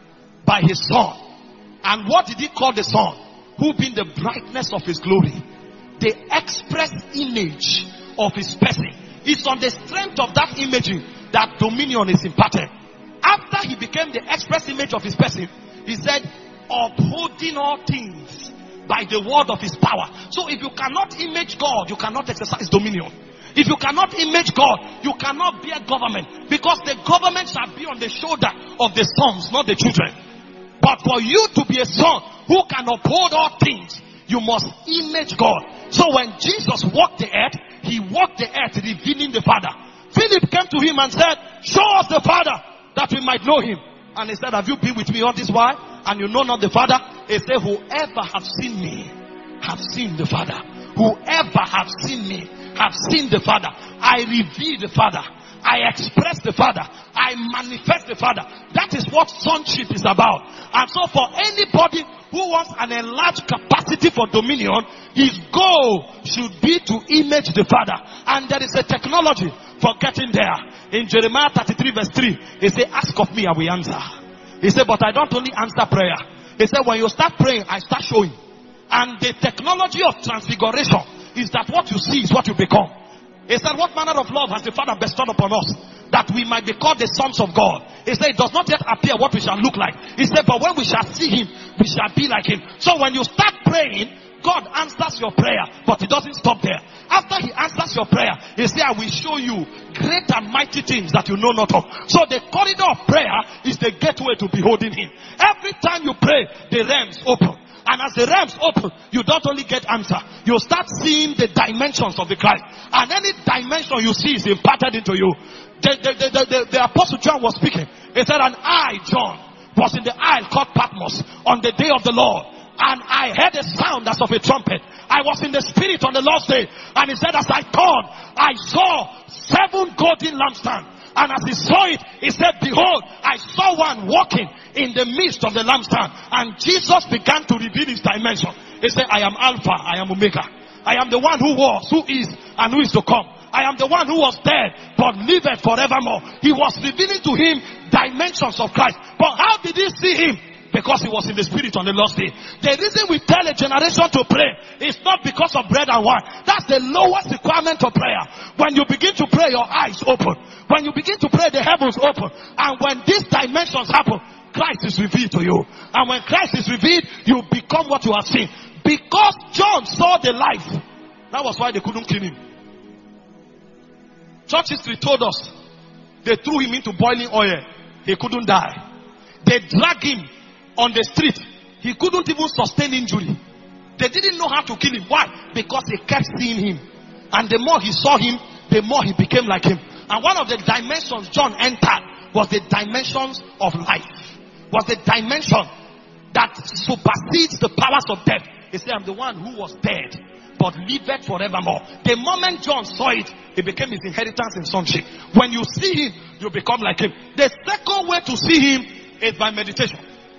by his Son. And what did he call the Son? Who being the brightness of his glory, the express image of his person. It's on the strength of that imaging that dominion is imparted. After he became the express image of his person, he said, upholding all things by the word of his power. So if you cannot image God, you cannot exercise dominion. If you cannot image God, you cannot be a government, because the government shall be on the shoulder of the sons, not the children. But for you to be a son who can uphold all things, you must image God. So when Jesus walked the earth, he walked the earth revealing the Father. Philip came to him and said, show us the Father that we might know him. And he said, have you been with me all this while and you know not the Father? He said, whoever have seen me have seen the Father. Whoever have seen me have seen the Father. I reveal the Father. I express the Father. I manifest the Father. That is what sonship is about. And so for anybody who wants an enlarged capacity for dominion, his goal should be to image the Father. And there is a technology for getting there. In Jeremiah 33 verse 3, he said, ask of me, I will answer. He said, but I don't only answer prayer. He said, when you start praying, I start showing. And the technology of transfiguration is that what you see is what you become. He said, what manner of love has the Father bestowed upon us, that we might be called the sons of God? He said, it does not yet appear what we shall look like. He said, but when we shall see him, we shall be like him. So when you start praying, God answers your prayer, but he doesn't stop there. After he answers your prayer, he said, I will show you great and mighty things that you know not of. So the corridor of prayer is the gateway to beholding him. Every time you pray, the realms open. And as the realms open, you don't only get answer, you start seeing the dimensions of the Christ. And any dimension you see is imparted into you. The Apostle John was speaking. He said, and I, John, was in the isle called Patmos on the day of the Lord. And I heard a sound as of a trumpet. I was in the Spirit on the Lord's day. And he said, as I turned, I saw 7 golden lampstands. And as he saw it, he said, behold, I saw one walking in the midst of the lampstand. And Jesus began to reveal his dimension. He said, I am Alpha, I am Omega. I am the one who was, who is, and who is to come. I am the one who was dead, but liveth forevermore. He was revealing to him dimensions of Christ. But how did he see him? Because he was in the spirit on the Lord's day. The reason we tell a generation to pray is not because of bread and wine. That's the lowest requirement of prayer. When you begin to pray, your eyes open. When you begin to pray, the heavens open. And when these dimensions happen, Christ is revealed to you. And when Christ is revealed, you become what you have seen. Because John saw the life, that was why they couldn't kill him. Church history told us they threw him into boiling oil. He couldn't die. They dragged him on the street. He couldn't even sustain injury. They didn't know how to kill him. Why? Because they kept seeing him. And the more he saw him, the more he became like him. And one of the dimensions John entered was the dimensions of life. Was the dimension that supersedes the powers of death. He said, I'm the one who was dead, but liveth forevermore. The moment John saw it, it became his inheritance in sonship. When you see him, you become like him. The second way to see him is by meditation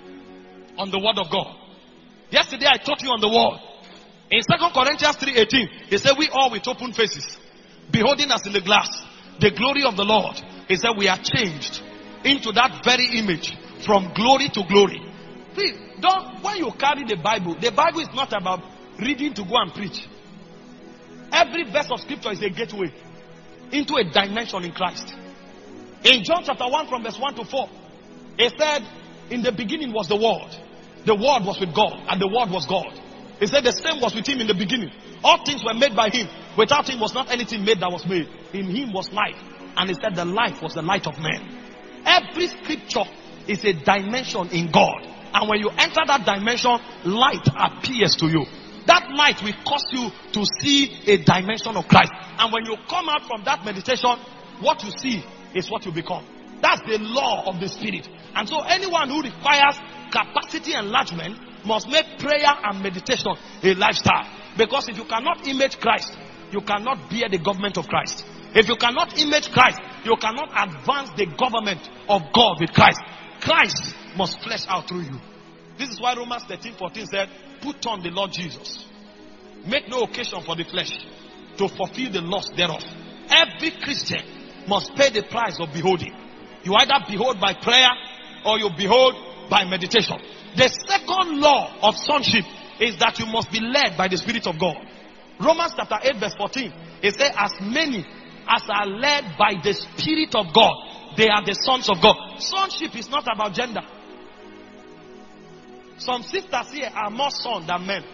on the word of God. Yesterday I taught you on the word. In 2 Corinthians 3:18, he said, we all with open faces, beholding as in the glass the glory of the Lord. He said, we are changed into that very image from glory to glory. Please, when you carry the Bible is not about reading to go and preach. Every verse of scripture is a gateway into a dimension in Christ. In John chapter 1 from verse 1 to 4, he said, in the beginning was the Word. The Word was with God, and the Word was God. He said the same was with him in the beginning. All things were made by him. Without him was not anything made that was made. In him was life. And he said the life was the light of men. Every scripture is a dimension in God. And when you enter that dimension, light appears to you. That light will cause you to see a dimension of Christ. And when you come out from that meditation, what you see is what you become. That's the law of the Spirit. And so anyone who requires capacity enlargement must make prayer and meditation a lifestyle. Because if you cannot image Christ, you cannot bear the government of Christ. If you cannot image Christ, you cannot advance the government of God with Christ. Christ must flesh out through you. This is why Romans 13:14 said, put on the Lord Jesus. Make no occasion for the flesh to fulfill the lust thereof. Every Christian must pay the price of beholding. You either behold by prayer or you behold by meditation. The second law of sonship is that you must be led by the Spirit of God. Romans chapter 8 verse 14, it says, as many as are led by the Spirit of God, they are the sons of God. Sonship is not about gender. Some sisters here are more sons than men.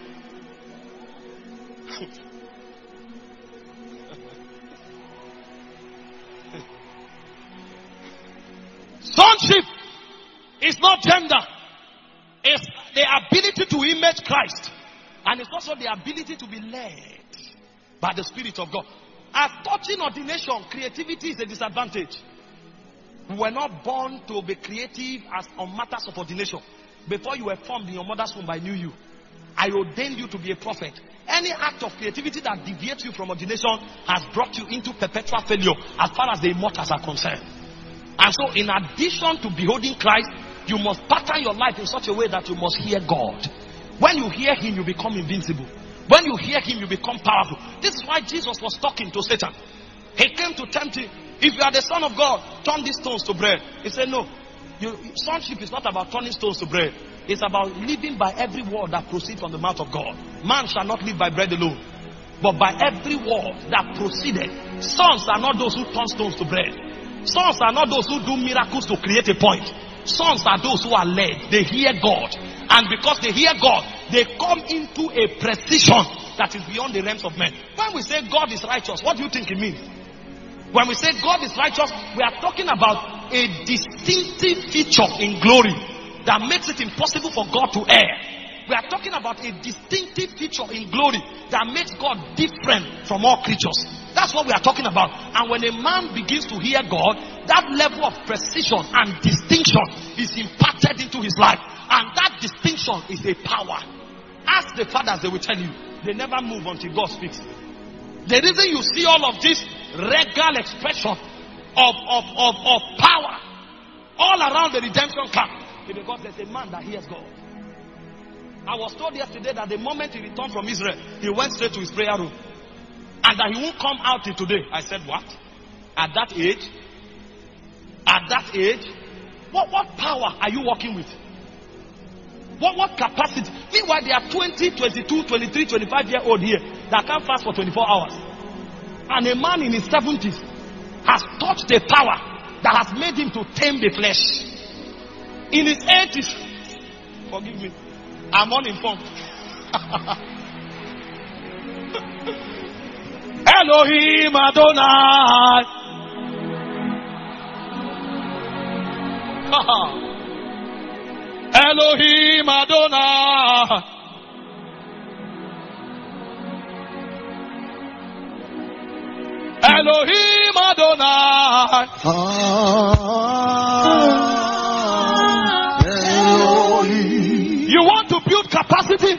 Sonship is not gender. It's the ability to image Christ. And it's also the ability to be led by the Spirit of God. As touching ordination, creativity is a disadvantage. We were not born to be creative as on matters of ordination. Before you were formed in your mother's womb, I knew you. I ordained you to be a prophet. Any act of creativity that deviates you from ordination has brought you into perpetual failure as far as the immortals are concerned. And so in addition to beholding Christ, you must pattern your life in such a way that you must hear God. When you hear him, you become invincible. When you hear him, you become powerful. This is why Jesus was talking to Satan. He came to tempt him. If you are the Son of God, turn these stones to bread. He said, no. Sonship is not about turning stones to bread. It's about living by every word that proceeds from the mouth of God. Man shall not live by bread alone, but by every word that proceeded. Sons are not those who turn stones to bread. Sons are not those who do miracles to create a point. Sons are those who are led. They hear God. And because they hear God, they come into a precision that is beyond the realms of men. When we say God is righteous, what do you think it means? When we say God is righteous, we are talking about a distinctive feature in glory that makes it impossible for God to err. We are talking about a distinctive feature in glory that makes God different from all creatures. That's what we are talking about. And when a man begins to hear God, that level of precision and distinction is imparted into his life. And that distinction is a power. Ask the fathers, they will tell you, they never move until God speaks. The reason you see all of this regal expression of power all around the redemption camp is because there's a man that hears God. I was told yesterday that the moment he returned from Israel, he went straight to his prayer room. and that he won't come out till today. I said, what? At that age? At that age? What power are you working with? What capacity? Meanwhile, there are 20, 22, 23, 25-year-old here that can't fast for 24 hours. And a man in his 70s has touched the power that has made him to tame the flesh. In his 80s, forgive me, I'm uninformed. Elohim Adonai. Elohim Adonai. Elohim Adonai. You want to build capacity?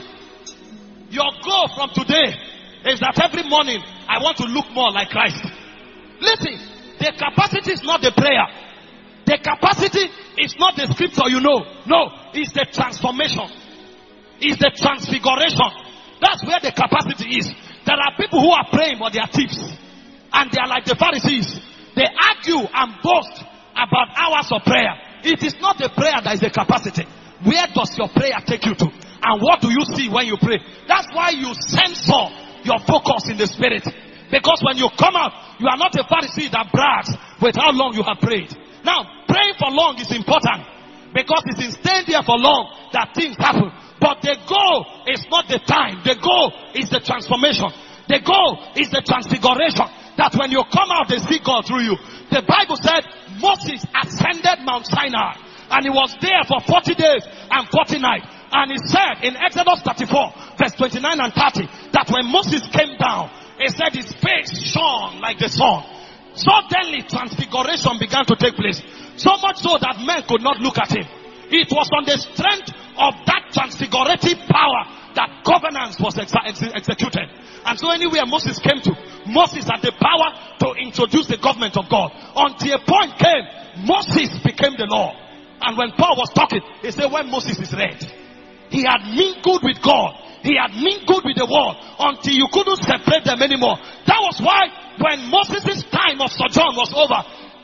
Your goal from today is that every morning I want to look more like Christ. Listen, the capacity is not the prayer. The capacity is not the scripture, you know. No, it's the transformation. It's the transfiguration. That's where the capacity is. There are people who are praying but they are thieves. And they are like the Pharisees. They argue and boast about hours of prayer. It is not the prayer that is the capacity. Where does your prayer take you to? And what do you see when you pray? That's why you censor your focus in the spirit. Because when you come out, you are not a Pharisee that brags with how long you have prayed. Now, praying for long is important. Because it's in staying there for long that things happen. But the goal is not the time. The goal is the transformation. The goal is the transfiguration. That when you come out, they see God through you. The Bible said Moses ascended Mount Sinai. And he was there for 40 days and 40 nights. And he said in Exodus 34, verse 29 and 30, that when Moses came down, he said his face shone like the sun. Suddenly transfiguration began to take place. So much so that men could not look at him. It was on the strength of that transfigurative power that governance was executed. And so anywhere Moses came to, Moses had the power to introduce the government of God. Until a point came, Moses became the law. And when Paul was talking, he said when Moses is read, he had mingled with God. He had mingled with the world until you couldn't separate them anymore. That was why when Moses' time of sojourn was over,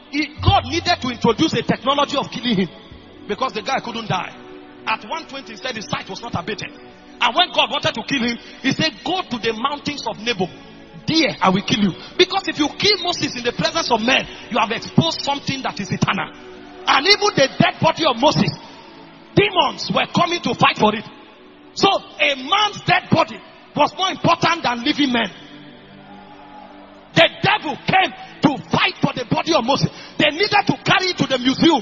God needed to introduce a technology of killing him. Because the guy couldn't die. At 120, he said his sight was not abated. And when God wanted to kill him, he said, go to the mountains of Nebo. There I will kill you. Because if you kill Moses in the presence of men, you have exposed something that is eternal. And even the dead body of Moses, demons were coming to fight for it. So a man's dead body was more important than living men. The devil came to fight for the body of Moses. They needed to carry it to the museum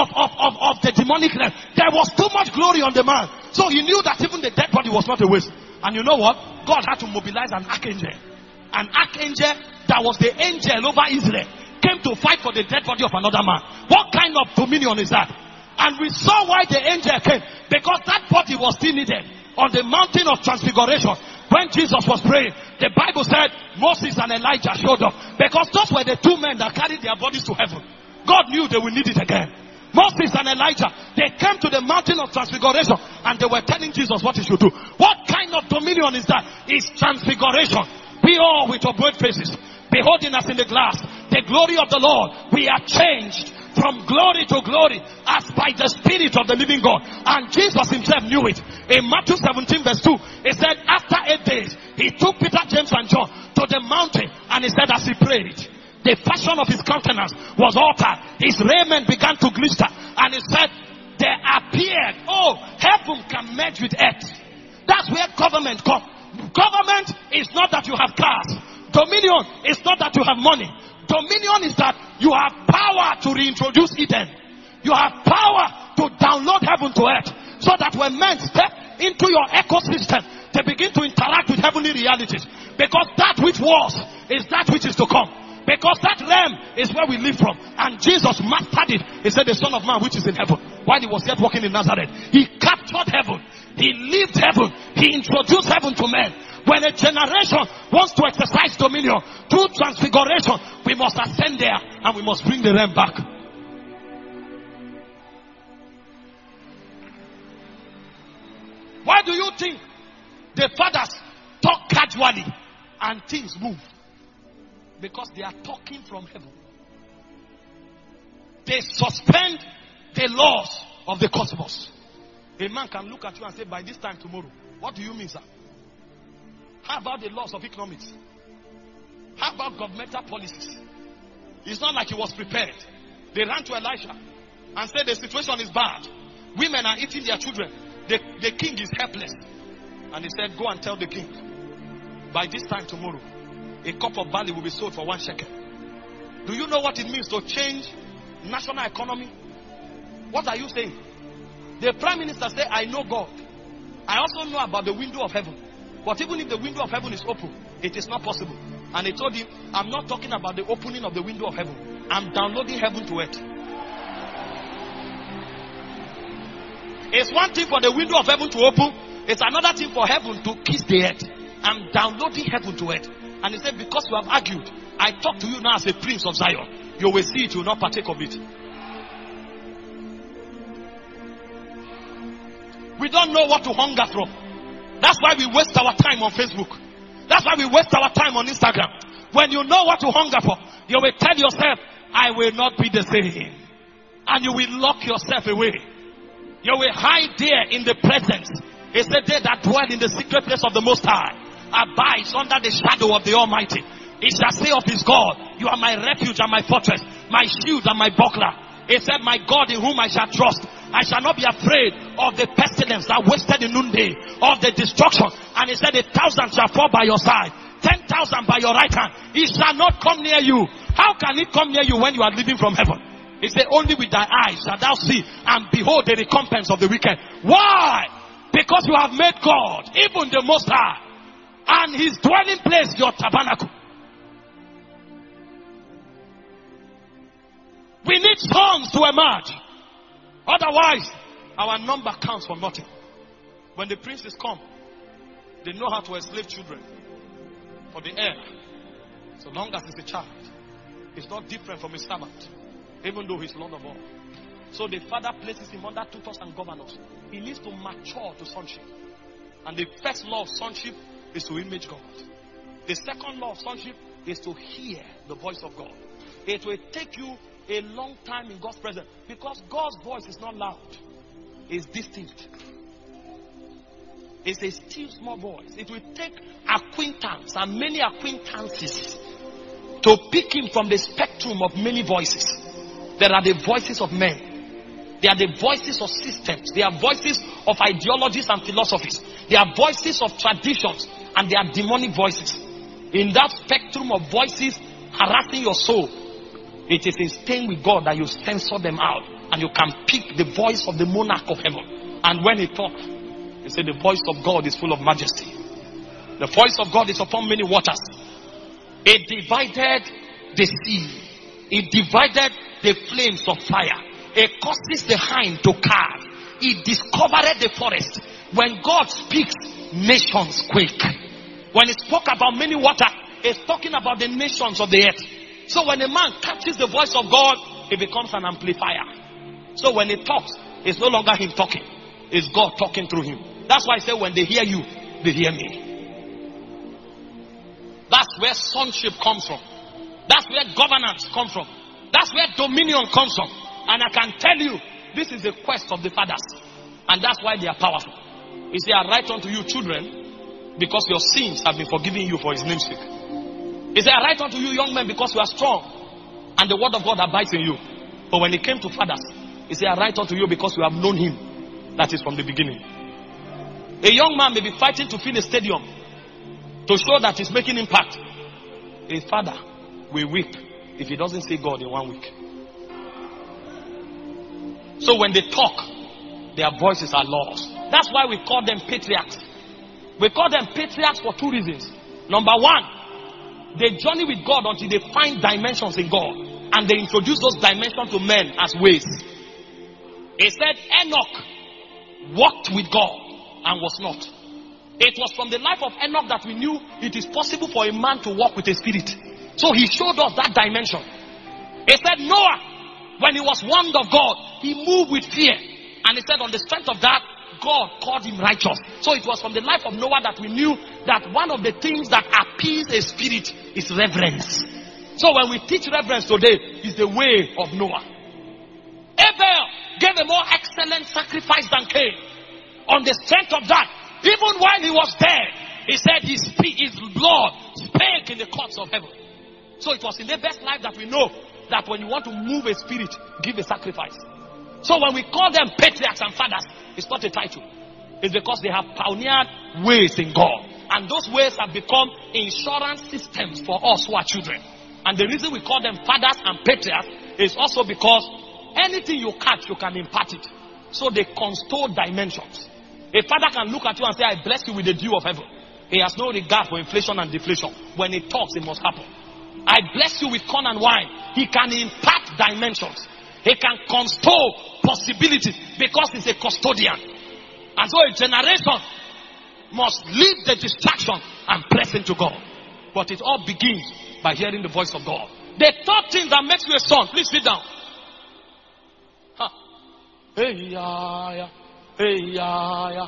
of the demonic realm. There was too much glory on the man. So he knew that even the dead body was not a waste. And you know what? God had to mobilize an archangel. An archangel that was the angel over Israel came to fight for the dead body of another man. What kind of dominion is that? And we saw why the angel came. Because that body was still needed on the mountain of transfiguration. When Jesus was praying, the Bible said Moses and Elijah showed up. Because those were the two men that carried their bodies to heaven. God knew they would need it again. Moses and Elijah, they came to the mountain of transfiguration and they were telling Jesus what he should do. What kind of dominion is that? It's transfiguration. We all with our faces, beholding us in the glass, the glory of the Lord, we are changed from glory to glory as by the Spirit of the living God. And Jesus himself knew it. In Matthew 17 verse 2, he said after 8 days, he took Peter, James and John to the mountain and he said as he prayed, the fashion of his countenance was altered. His raiment began to glister. And he said, there appeared, heaven can merge with earth. That's where government comes. Government is not that you have cars. Dominion is not that you have money. Dominion is that you have power to reintroduce Eden. You have power to download heaven to earth. So that when men step into your ecosystem, they begin to interact with heavenly realities. Because that which was is that which is to come. Because that realm is where we live from. And Jesus mastered it. He said the Son of Man which is in heaven. While he was yet walking in Nazareth, he captured heaven. He lived heaven. He introduced heaven to men. When a generation wants to exercise dominion through transfiguration, we must ascend there and we must bring the realm back. Why do you think the fathers talk casually and things move? Because they are talking from heaven. They suspend the laws of the cosmos. A man can look at you and say, by this time tomorrow. What do you mean, sir? How about the laws of economics? How about governmental policies? It's not like he was prepared. They ran to Elisha and said the situation is bad. Women are eating their children. The king is helpless. And he said, go and tell the king, by this time tomorrow, a cup of barley will be sold for 1 shekel. Do you know what it means to change national economy? What are you saying? The prime minister said, I know God. I also know about the window of heaven. But even if the window of heaven is open, it is not possible. And he told him, I'm not talking about the opening of the window of heaven. I'm downloading heaven to earth. It's one thing for the window of heaven to open. It's another thing for heaven to kiss the earth. I'm downloading heaven to earth. And he said, because you have argued, I talk to you now as a prince of Zion. You will see it, you will not partake of it. We don't know what to hunger from. That's why we waste our time on Facebook. That's why we waste our time on Instagram. When you know what to hunger for, you will tell yourself, I will not be the same. And you will lock yourself away. You will hide there in the presence. It's the day that dwell in the secret place of the Most High, abides under the shadow of the Almighty. He shall say of his God, you are my refuge and my fortress, my shield and my buckler. He said, my God in whom I shall trust. I shall not be afraid of the pestilence that wasted in noonday, of the destruction. And he said, 1,000 shall fall by your side, 10,000 by your right hand. It shall not come near you. How can it come near you when you are living from heaven? He said, only with thy eyes shalt thou see and behold the recompense of the wicked. Why? Because you have made God, even the Most High, and his dwelling place your tabernacle. We need sons to emerge. Otherwise, our number counts for nothing. When the princes come, they know how to enslave children for the heir. So long as it's a child, it's not different from a servant, even though he's Lord of all. So the father places him under tutors and governors. He needs to mature to sonship. And the first law of sonship is to image God. The second law of sonship is to hear the voice of God. It will take you a long time in God's presence, because God's voice is not loud. It's distinct. It's a still small voice. It will take acquaintance and many acquaintances to pick him from the spectrum of many voices. There are the voices of men. There are the voices of systems. There are voices of ideologies and philosophies. There are voices of traditions, and there are demonic voices. In that spectrum of voices harassing your soul, it is in staying with God that you censor them out, and you can pick the voice of the monarch of heaven. And when he talks, he said the voice of God is full of majesty. The voice of God is upon many waters. It divided the sea. It divided the flames of fire. It causes the hind to calve. It discovered the forest. When God speaks, nations quake. When he spoke about many water, it's talking about the nations of the earth. So when a man catches the voice of God, it becomes an amplifier. So when he talks, it's no longer him talking. It's God talking through him. That's why I say when they hear you, they hear me. That's where sonship comes from. That's where governance comes from. That's where dominion comes from. And I can tell you, this is the quest of the fathers. And that's why they are powerful. He said, I write unto you children, because your sins have been forgiven you for his name's sake. He said, I write unto you young men, because you are strong, and the word of God abides in you. But when it came to fathers, he said, I write unto you because you have known him. That is from the beginning. A young man may be fighting to fill a stadium to show that he's making impact. A father will weep if he doesn't see God in 1 week. So when they talk, their voices are lost. That's why we call them patriarchs. We call them patriarchs for 2 reasons. Number 1, they journey with God until they find dimensions in God, and they introduce those dimensions to men as ways. He said Enoch walked with God and was not. It was from the life of Enoch that we knew it is possible for a man to walk with a spirit. So he showed us that dimension. He said Noah, when he was warned of God, he moved with fear. And he said on the strength of that, God called him righteous. So it was from the life of Noah that we knew that one of the things that appeals a spirit is reverence. So when we teach reverence today, it's the way of Noah. Abel gave a more excellent sacrifice than Cain. On the strength of that, even while he was dead, he said his blood spake in the courts of heaven. So it was in Abel's life that we know that when you want to move a spirit, give a sacrifice. So when we call them patriarchs and fathers, it's not a title. It's because they have pioneered ways in God. And those ways have become insurance systems for us who are children. And the reason we call them fathers and patriarchs is also because anything you catch, you can impart it. So they constore dimensions. A father can look at you and say, I bless you with the dew of heaven. He has no regard for inflation and deflation. When he talks, it must happen. I bless you with corn and wine. He can impart dimensions. He can constore possibilities because he's a custodian. And so a generation must leave the distraction and press into God. But it all begins by hearing the voice of God. The third thing that makes you a son, please sit down. Hey, yeah, hey, yeah,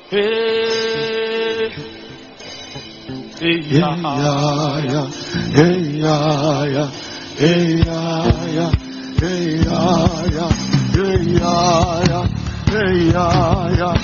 hey. Hey, yeah, yeah, hey, yeah, hey, yeah, hey, yeah, hey, yeah, hey, yeah,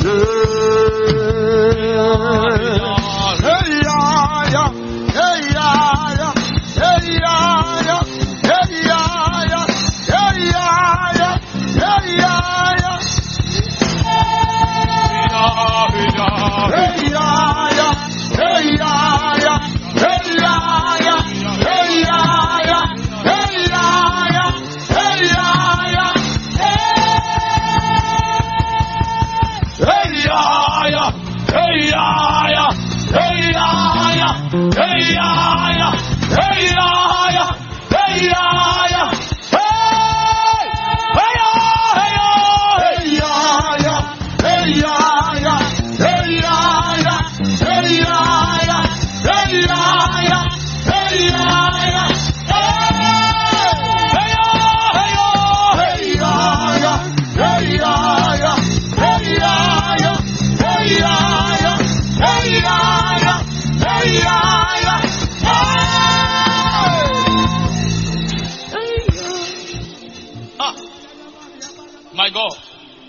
My God.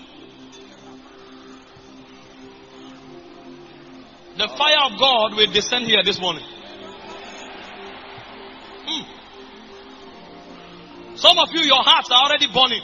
The fire of God will descend here this morning. Some of you, your hearts are already burning.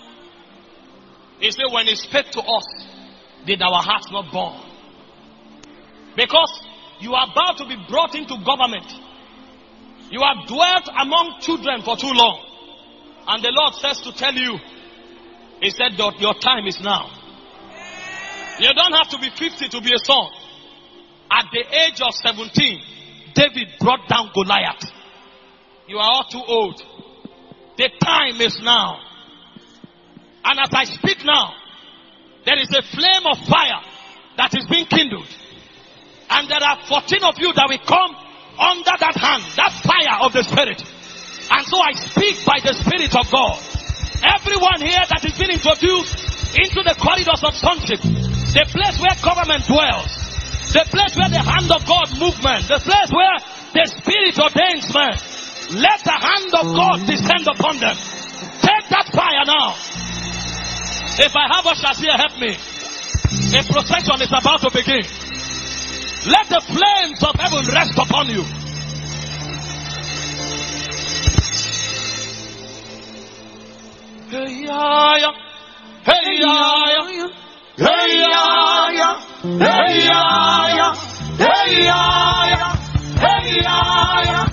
He said, when he spake to us, did our hearts not burn? Because you are about to be brought into government. You have dwelt among children for too long. And the Lord says to tell you, he said that your time is now. You don't have to be 50 to be a son. At the age of 17, David brought down Goliath. You are all too old. The time is now. And as I speak now, there is a flame of fire that is being kindled. And there are 14 of you that will come under that hand, that fire of the Spirit. And so I speak by the Spirit of God. Everyone here that is being introduced into the corridors of sonship, the place where government dwells, the place where the hand of God movement, the place where the Spirit ordains men, let the hand of God descend upon them. Take that fire now. If I have ushers here, help me. A procession is about to begin. Let the flames of heaven rest upon you. Hey, yeah, hey, yeah, hey, yeah, hey, yeah, hey, yeah, hey, yeah,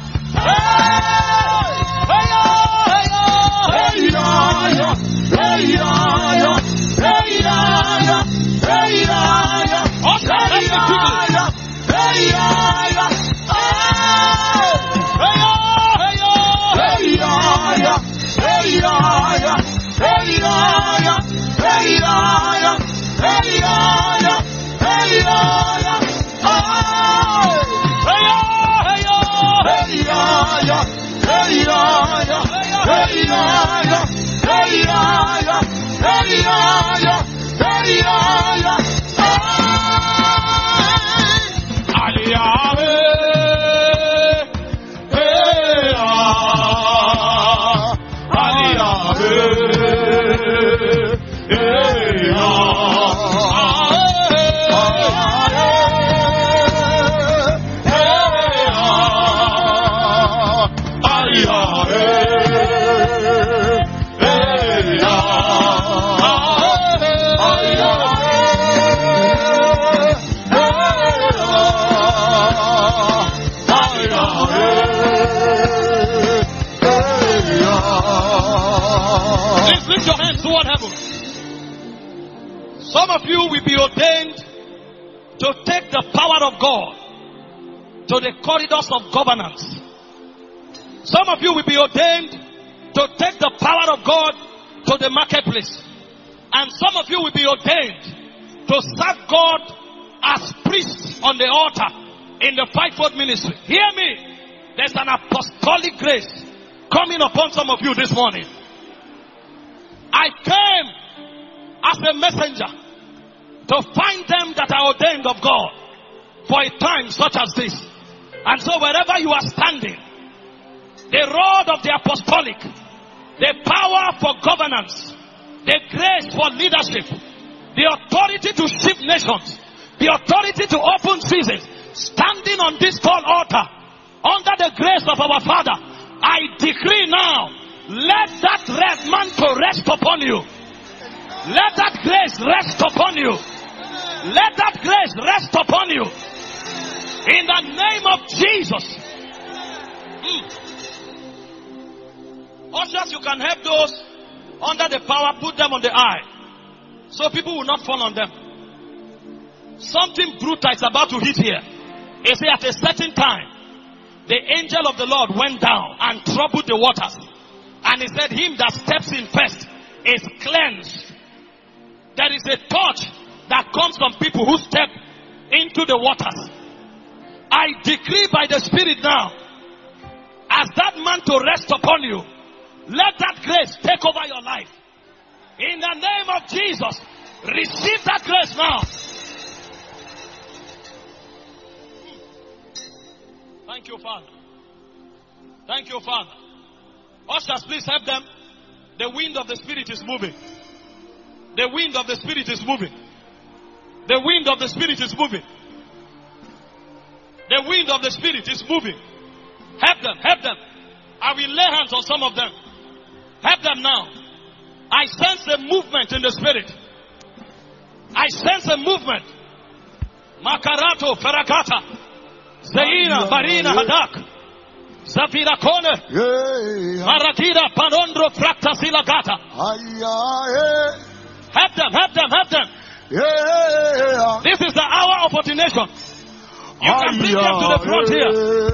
Lift your hands toward heaven. Some of you will be ordained to take the power of God to the corridors of governance. Some of you will be ordained to take the power of God to the marketplace. And some of you will be ordained to serve God as priests on the altar in the fivefold ministry. Hear me. There's an apostolic grace coming upon some of you this morning. I came as a messenger to find them that are ordained of God for a time such as this. And so wherever you are standing, the rod of the apostolic, the power for governance, the grace for leadership, the authority to shift nations, the authority to open seasons, standing on this tall altar under the grace of our Father, I decree now, let that red mantle rest upon you. Let that grace rest upon you. Let that grace rest upon you. In the name of Jesus. Ushers, you can help those under the power, put them on the eye, so people will not fall on them. Something brutal is about to hit here. It says at a certain time, the angel of the Lord went down and troubled the waters. And he said, him that steps in first is cleansed. There is a touch that comes from people who step into the waters. I decree by the Spirit now, as that mantle rests upon you, let that grace take over your life. In the name of Jesus, receive that grace now. Thank you, Father. Thank you, Father. Ushers, please help them. The wind of the Spirit is moving. The wind of the Spirit is moving. The wind of the Spirit is moving. The wind of the Spirit is moving. Help them, help them. I will lay hands on some of them. Help them now. I sense a movement in the Spirit. I sense a movement. Makarato, Ferakata, Zaina, Barina, Hadak, Zafira Kone, Marakira, Panondro, Fracta, Silagata. Help them, help them, help them. This is the hour of ordination. You can bring them to the front here.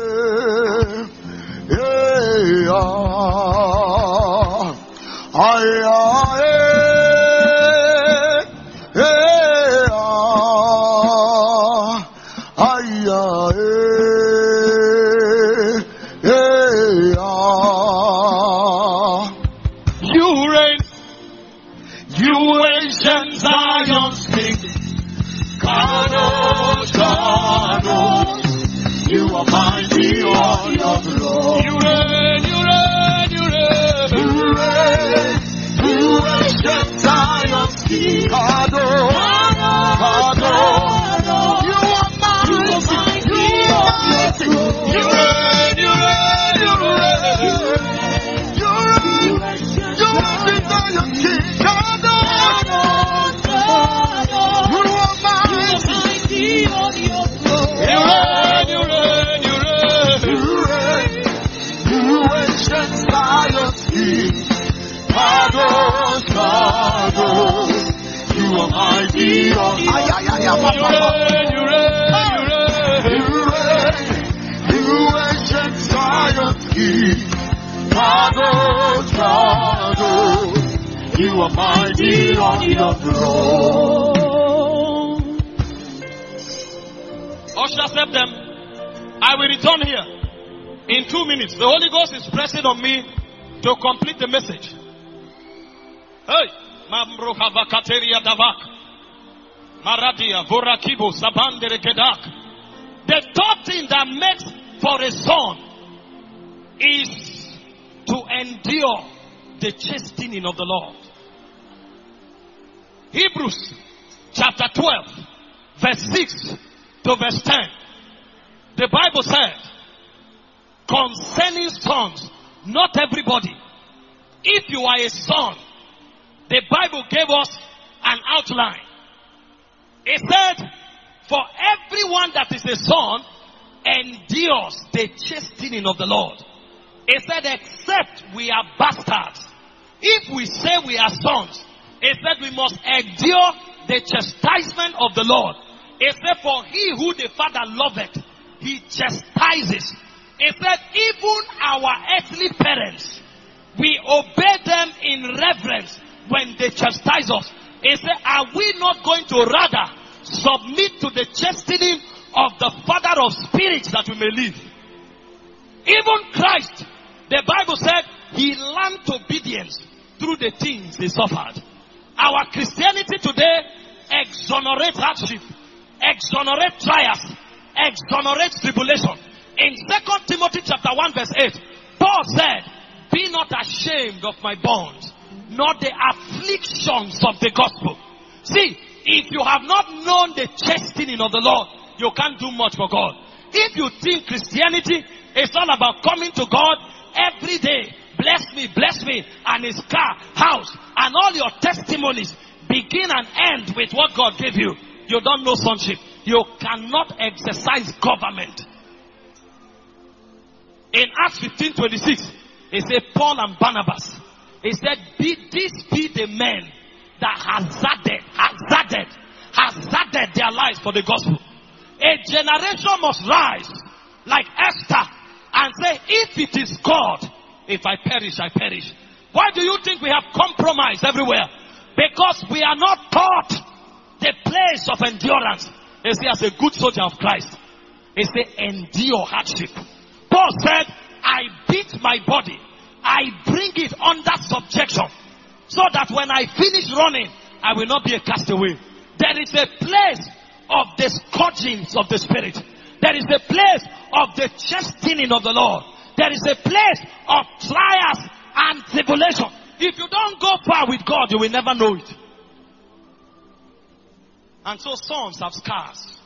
You reign, you ancient Zion's King. Kadosh, Kadosh, you are mighty on your throne. You reign, you reign, you reign, you reign, you ancient Zion's King. Kadosh, Kadosh, you are mighty on your throne. You reign, you reign, you reign, you reign, you ancient Zion's King. You are mighty on you ancient Zion's King. You are mighty on your throne. Ushers, help them. I will return here in 2 minutes. The Holy Ghost is pressing on me to complete the message. Hey, Mambroha Vakateria Davak, Maradia, Vorakibo, Sabandere Kedak. The third thing that makes for a son is to endure the chastening of the Lord. Hebrews chapter 12, verse 6 to verse 10. The Bible said, concerning sons, not everybody. If you are a son, the Bible gave us an outline. It said, for everyone that is a son endures the chastening of the Lord. It said, except we are bastards. If we say we are sons, it said we must endure the chastisement of the Lord. It said, for he who the Father loveth, he chastises. It said, even our earthly parents, we obey them in reverence when they chastise us. It said, are we not going to rather submit to the chastening of the Father of spirits that we may live? Even Christ, the Bible said, he learned obedience through the things he suffered. Our Christianity today exonerates hardship, exonerates trials, exonerates tribulation. In 2 Timothy chapter 1 verse 8, Paul said, be not ashamed of my bonds, nor the afflictions of the gospel. See, if you have not known the chastening of the Lord, you can't do much for God. If you think Christianity is all about coming to God every day, bless me, and his car, house, and all your testimonies begin and end with what God gave you, you don't know sonship. You cannot exercise government. In Acts 15:26, it said Paul and Barnabas, he said, these be the men that hazarded their lives for the gospel. A generation must rise like Esther and say, if it is God, if I perish, I perish. Why do you think we have compromise everywhere? Because we are not taught the place of endurance. They say, as a good soldier of Christ, they say, endure hardship. Paul said, I beat my body, I bring it under subjection, so that when I finish running, I will not be a castaway. There is a place of the scourgings of the Spirit. There is a place of the chastening of the Lord. There is a place of trials and tribulation. If you don't go far with God, you will never know it. And so sons have scars.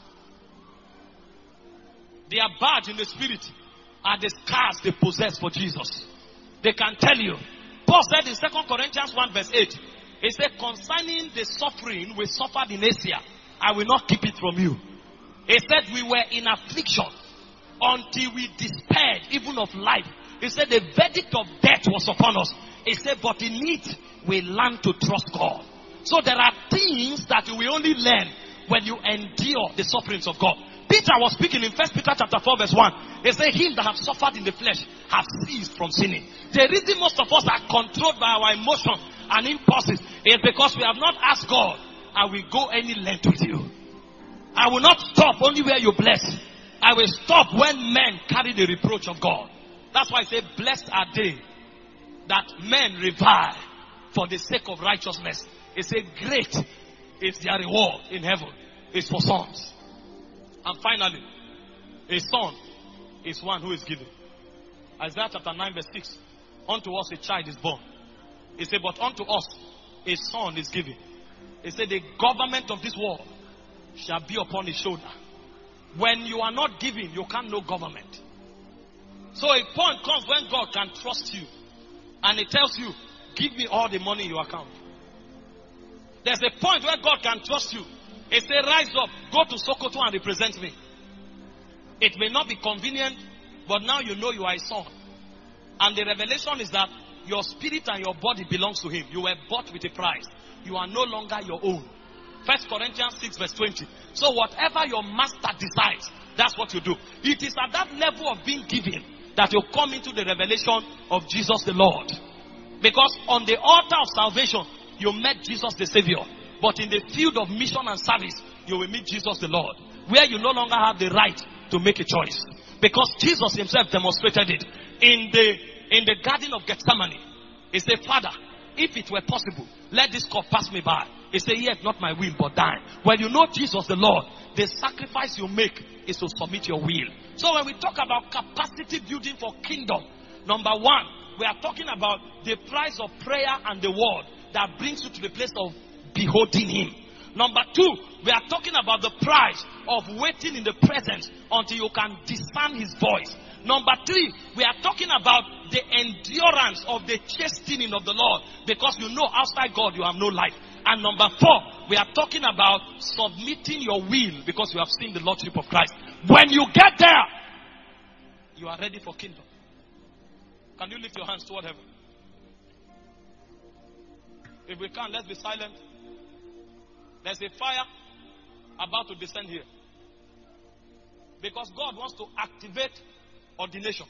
Their badge in the Spirit are the scars they possess for Jesus. They can tell you. Paul said in 2 Corinthians 1 verse 8, he said, concerning the suffering we suffered in Asia, I will not keep it from you. He said we were in affliction until we despaired even of life. He said the verdict of death was upon us. He said, but in it we learn to trust God. So there are things that you will only learn when you endure the sufferings of God. Peter was speaking in 1 Peter chapter 4 verse 1. He said, him that have suffered in the flesh have ceased from sinning. The reason most of us are controlled by our emotions and impulses is because we have not asked God, I will go any length with you. I will not stop only where you bless. I will stop when men carry the reproach of God. That's why I say, blessed are they that men revile for the sake of righteousness. It's a great is their reward in heaven. It's for sons. And finally, a son is one who is given. Isaiah chapter 9 verse 6. Unto us a child is born. He said, but unto us a son is given. He said, the government of this world shall be upon his shoulder. When you are not giving, you can't know government. So a point comes when God can trust you. And he tells you, give me all the money in your account. There's a point where God can trust you. He said, rise up, go to Sokoto and represent me. It may not be convenient, but now you know you are a son. And the revelation is that your spirit and your body belongs to him. You were bought with a price. You are no longer your own. 1 Corinthians 6 verse 20. So whatever your master decides, that's what you do. It is at that level of being given that you come into the revelation of Jesus the Lord. Because on the altar of salvation, you met Jesus the Savior. But in the field of mission and service, you will meet Jesus the Lord. Where you no longer have the right to make a choice. Because Jesus himself demonstrated it. In the garden of Gethsemane, he said, Father, if it were possible, let this cup pass me by. He said, yet not my will, but thine. When you know Jesus the Lord, the sacrifice you make is to submit your will. So when we talk about capacity building for kingdom, number one, we are talking about the price of prayer and the word that brings you to the place of beholding him. Number 2, we are talking about the price of waiting in the presence until you can discern his voice. Number 3, we are talking about the endurance of the chastening of the Lord, because you know outside God you have no life. And number 4, we are talking about submitting your will because you have seen the Lordship of Christ. When you get there, you are ready for kingdom. Can you lift your hands toward heaven? If we can, let's be silent. There's a fire about to descend here. Because God wants to activate ordinations.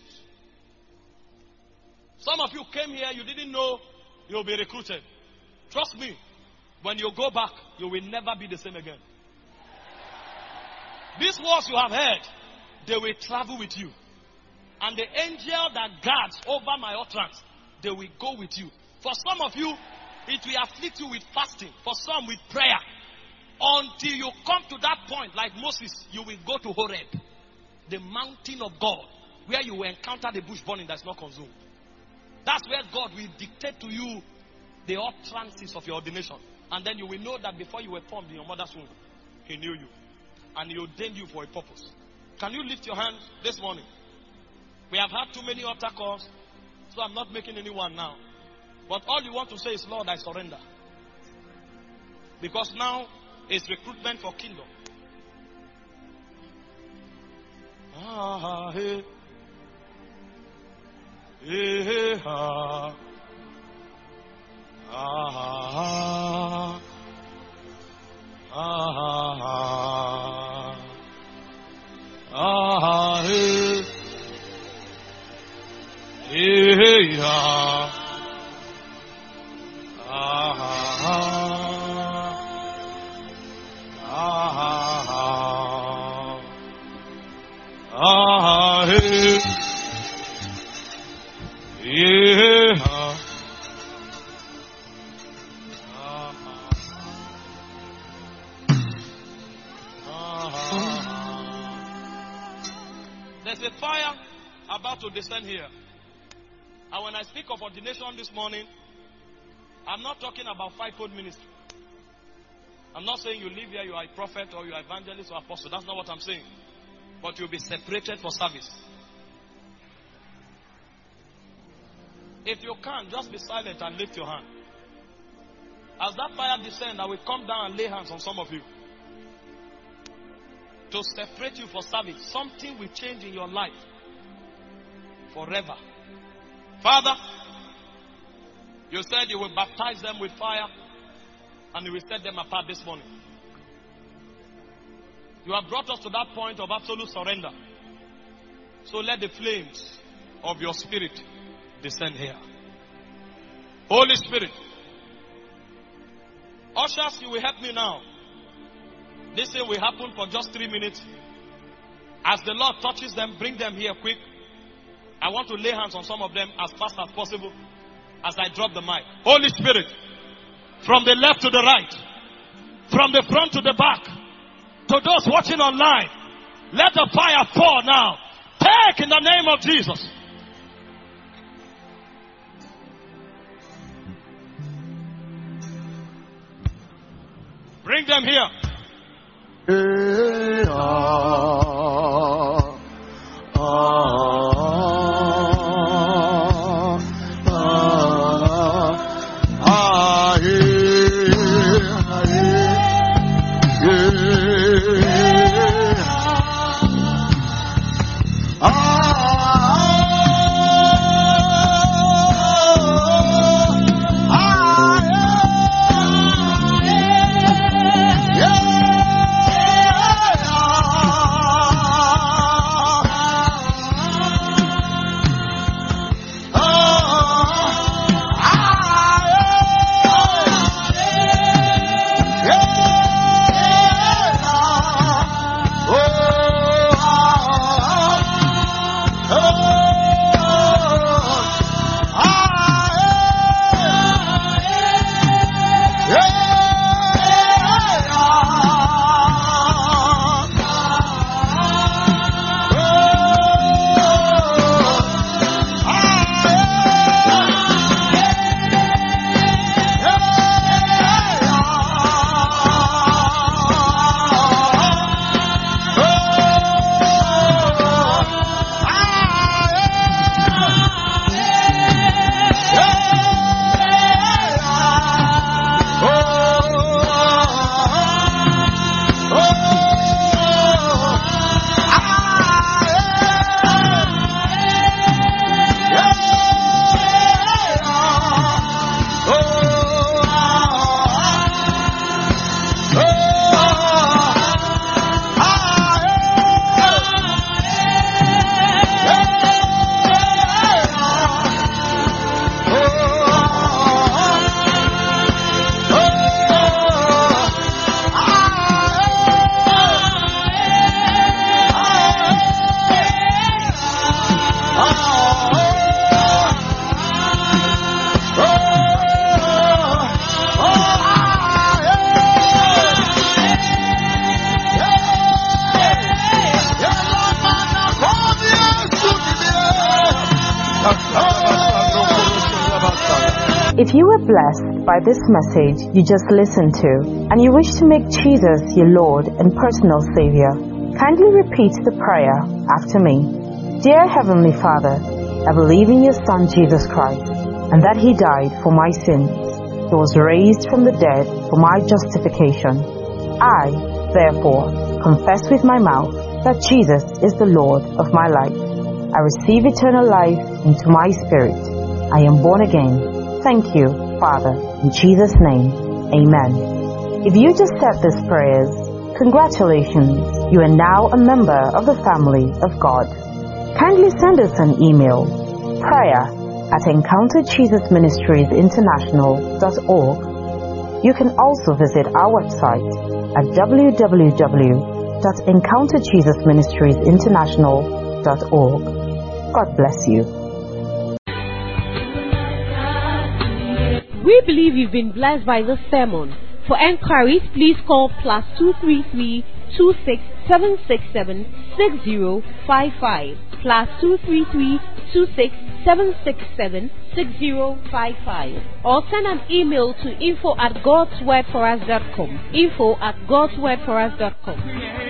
Some of you came here, you didn't know you'll be recruited. Trust me, when you go back, you will never be the same again. These words you have heard, they will travel with you. And the angel that guards over my utterance, they will go with you. For some of you, it will afflict you with fasting. For some, with prayer. Until you come to that point, like Moses, you will go to Horeb, the mountain of God, where you will encounter the bush burning that's not consumed. That's where God will dictate to you the utterances of your ordination. And then you will know that before you were formed in your mother's womb, he knew you. And he ordained you for a purpose. Can you lift your hands this morning? We have had too many altar calls, so I'm not making anyone now. But all you want to say is, Lord, I surrender. Because now it's recruitment for kingdom. Ah, hey. Hey, ah. Ah, ah, ah, hey. Hey, ah. There's a fire about to descend here. And when I speak of ordination this morning, I'm not talking about fivefold ministry. I'm not saying you live here, you are a prophet or you are evangelist or apostle. That's not what I'm saying. But you'll be separated for service. If you can, just be silent and lift your hand. As that fire descends, I will come down and lay hands on some of you. To separate you for service. Something will change in your life. Forever. Father, you said you will baptize them with fire and you will set them apart this morning. You have brought us to that point of absolute surrender. So let the flames of your spirit descend here. Holy Spirit, ushers, you will help me now. This thing will happen for just 3 minutes. As the Lord touches them, bring them here quick. I want to lay hands on some of them as fast as possible as I drop the mic. Holy Spirit, from the left to the right, from the front to the back, to those watching online, let the fire fall now. Take in the name of Jesus. Bring them here. If you were blessed by this message you just listened to, and you wish to make Jesus your Lord and personal Savior, kindly repeat the prayer after me. Dear Heavenly Father, I believe in your Son Jesus Christ, and that He died for my sins. He was raised from the dead for my justification. I, therefore, confess with my mouth that Jesus is the Lord of my life. I receive eternal life into my spirit. I am born again. Thank you, Father, in Jesus' name. Amen. If you just said these prayers, congratulations, you are now a member of the family of God. Kindly send us an email, prayer@encounterjesusministriesinternational.org. You can also visit our website at www.encounterjesusministriesinternational.org. God bless you. We believe you've been blessed by this sermon. For enquiries, please call +233 26767 6055 +233 26767 6055, or send an email to info@godswordforus.com. info@godswordforus.com.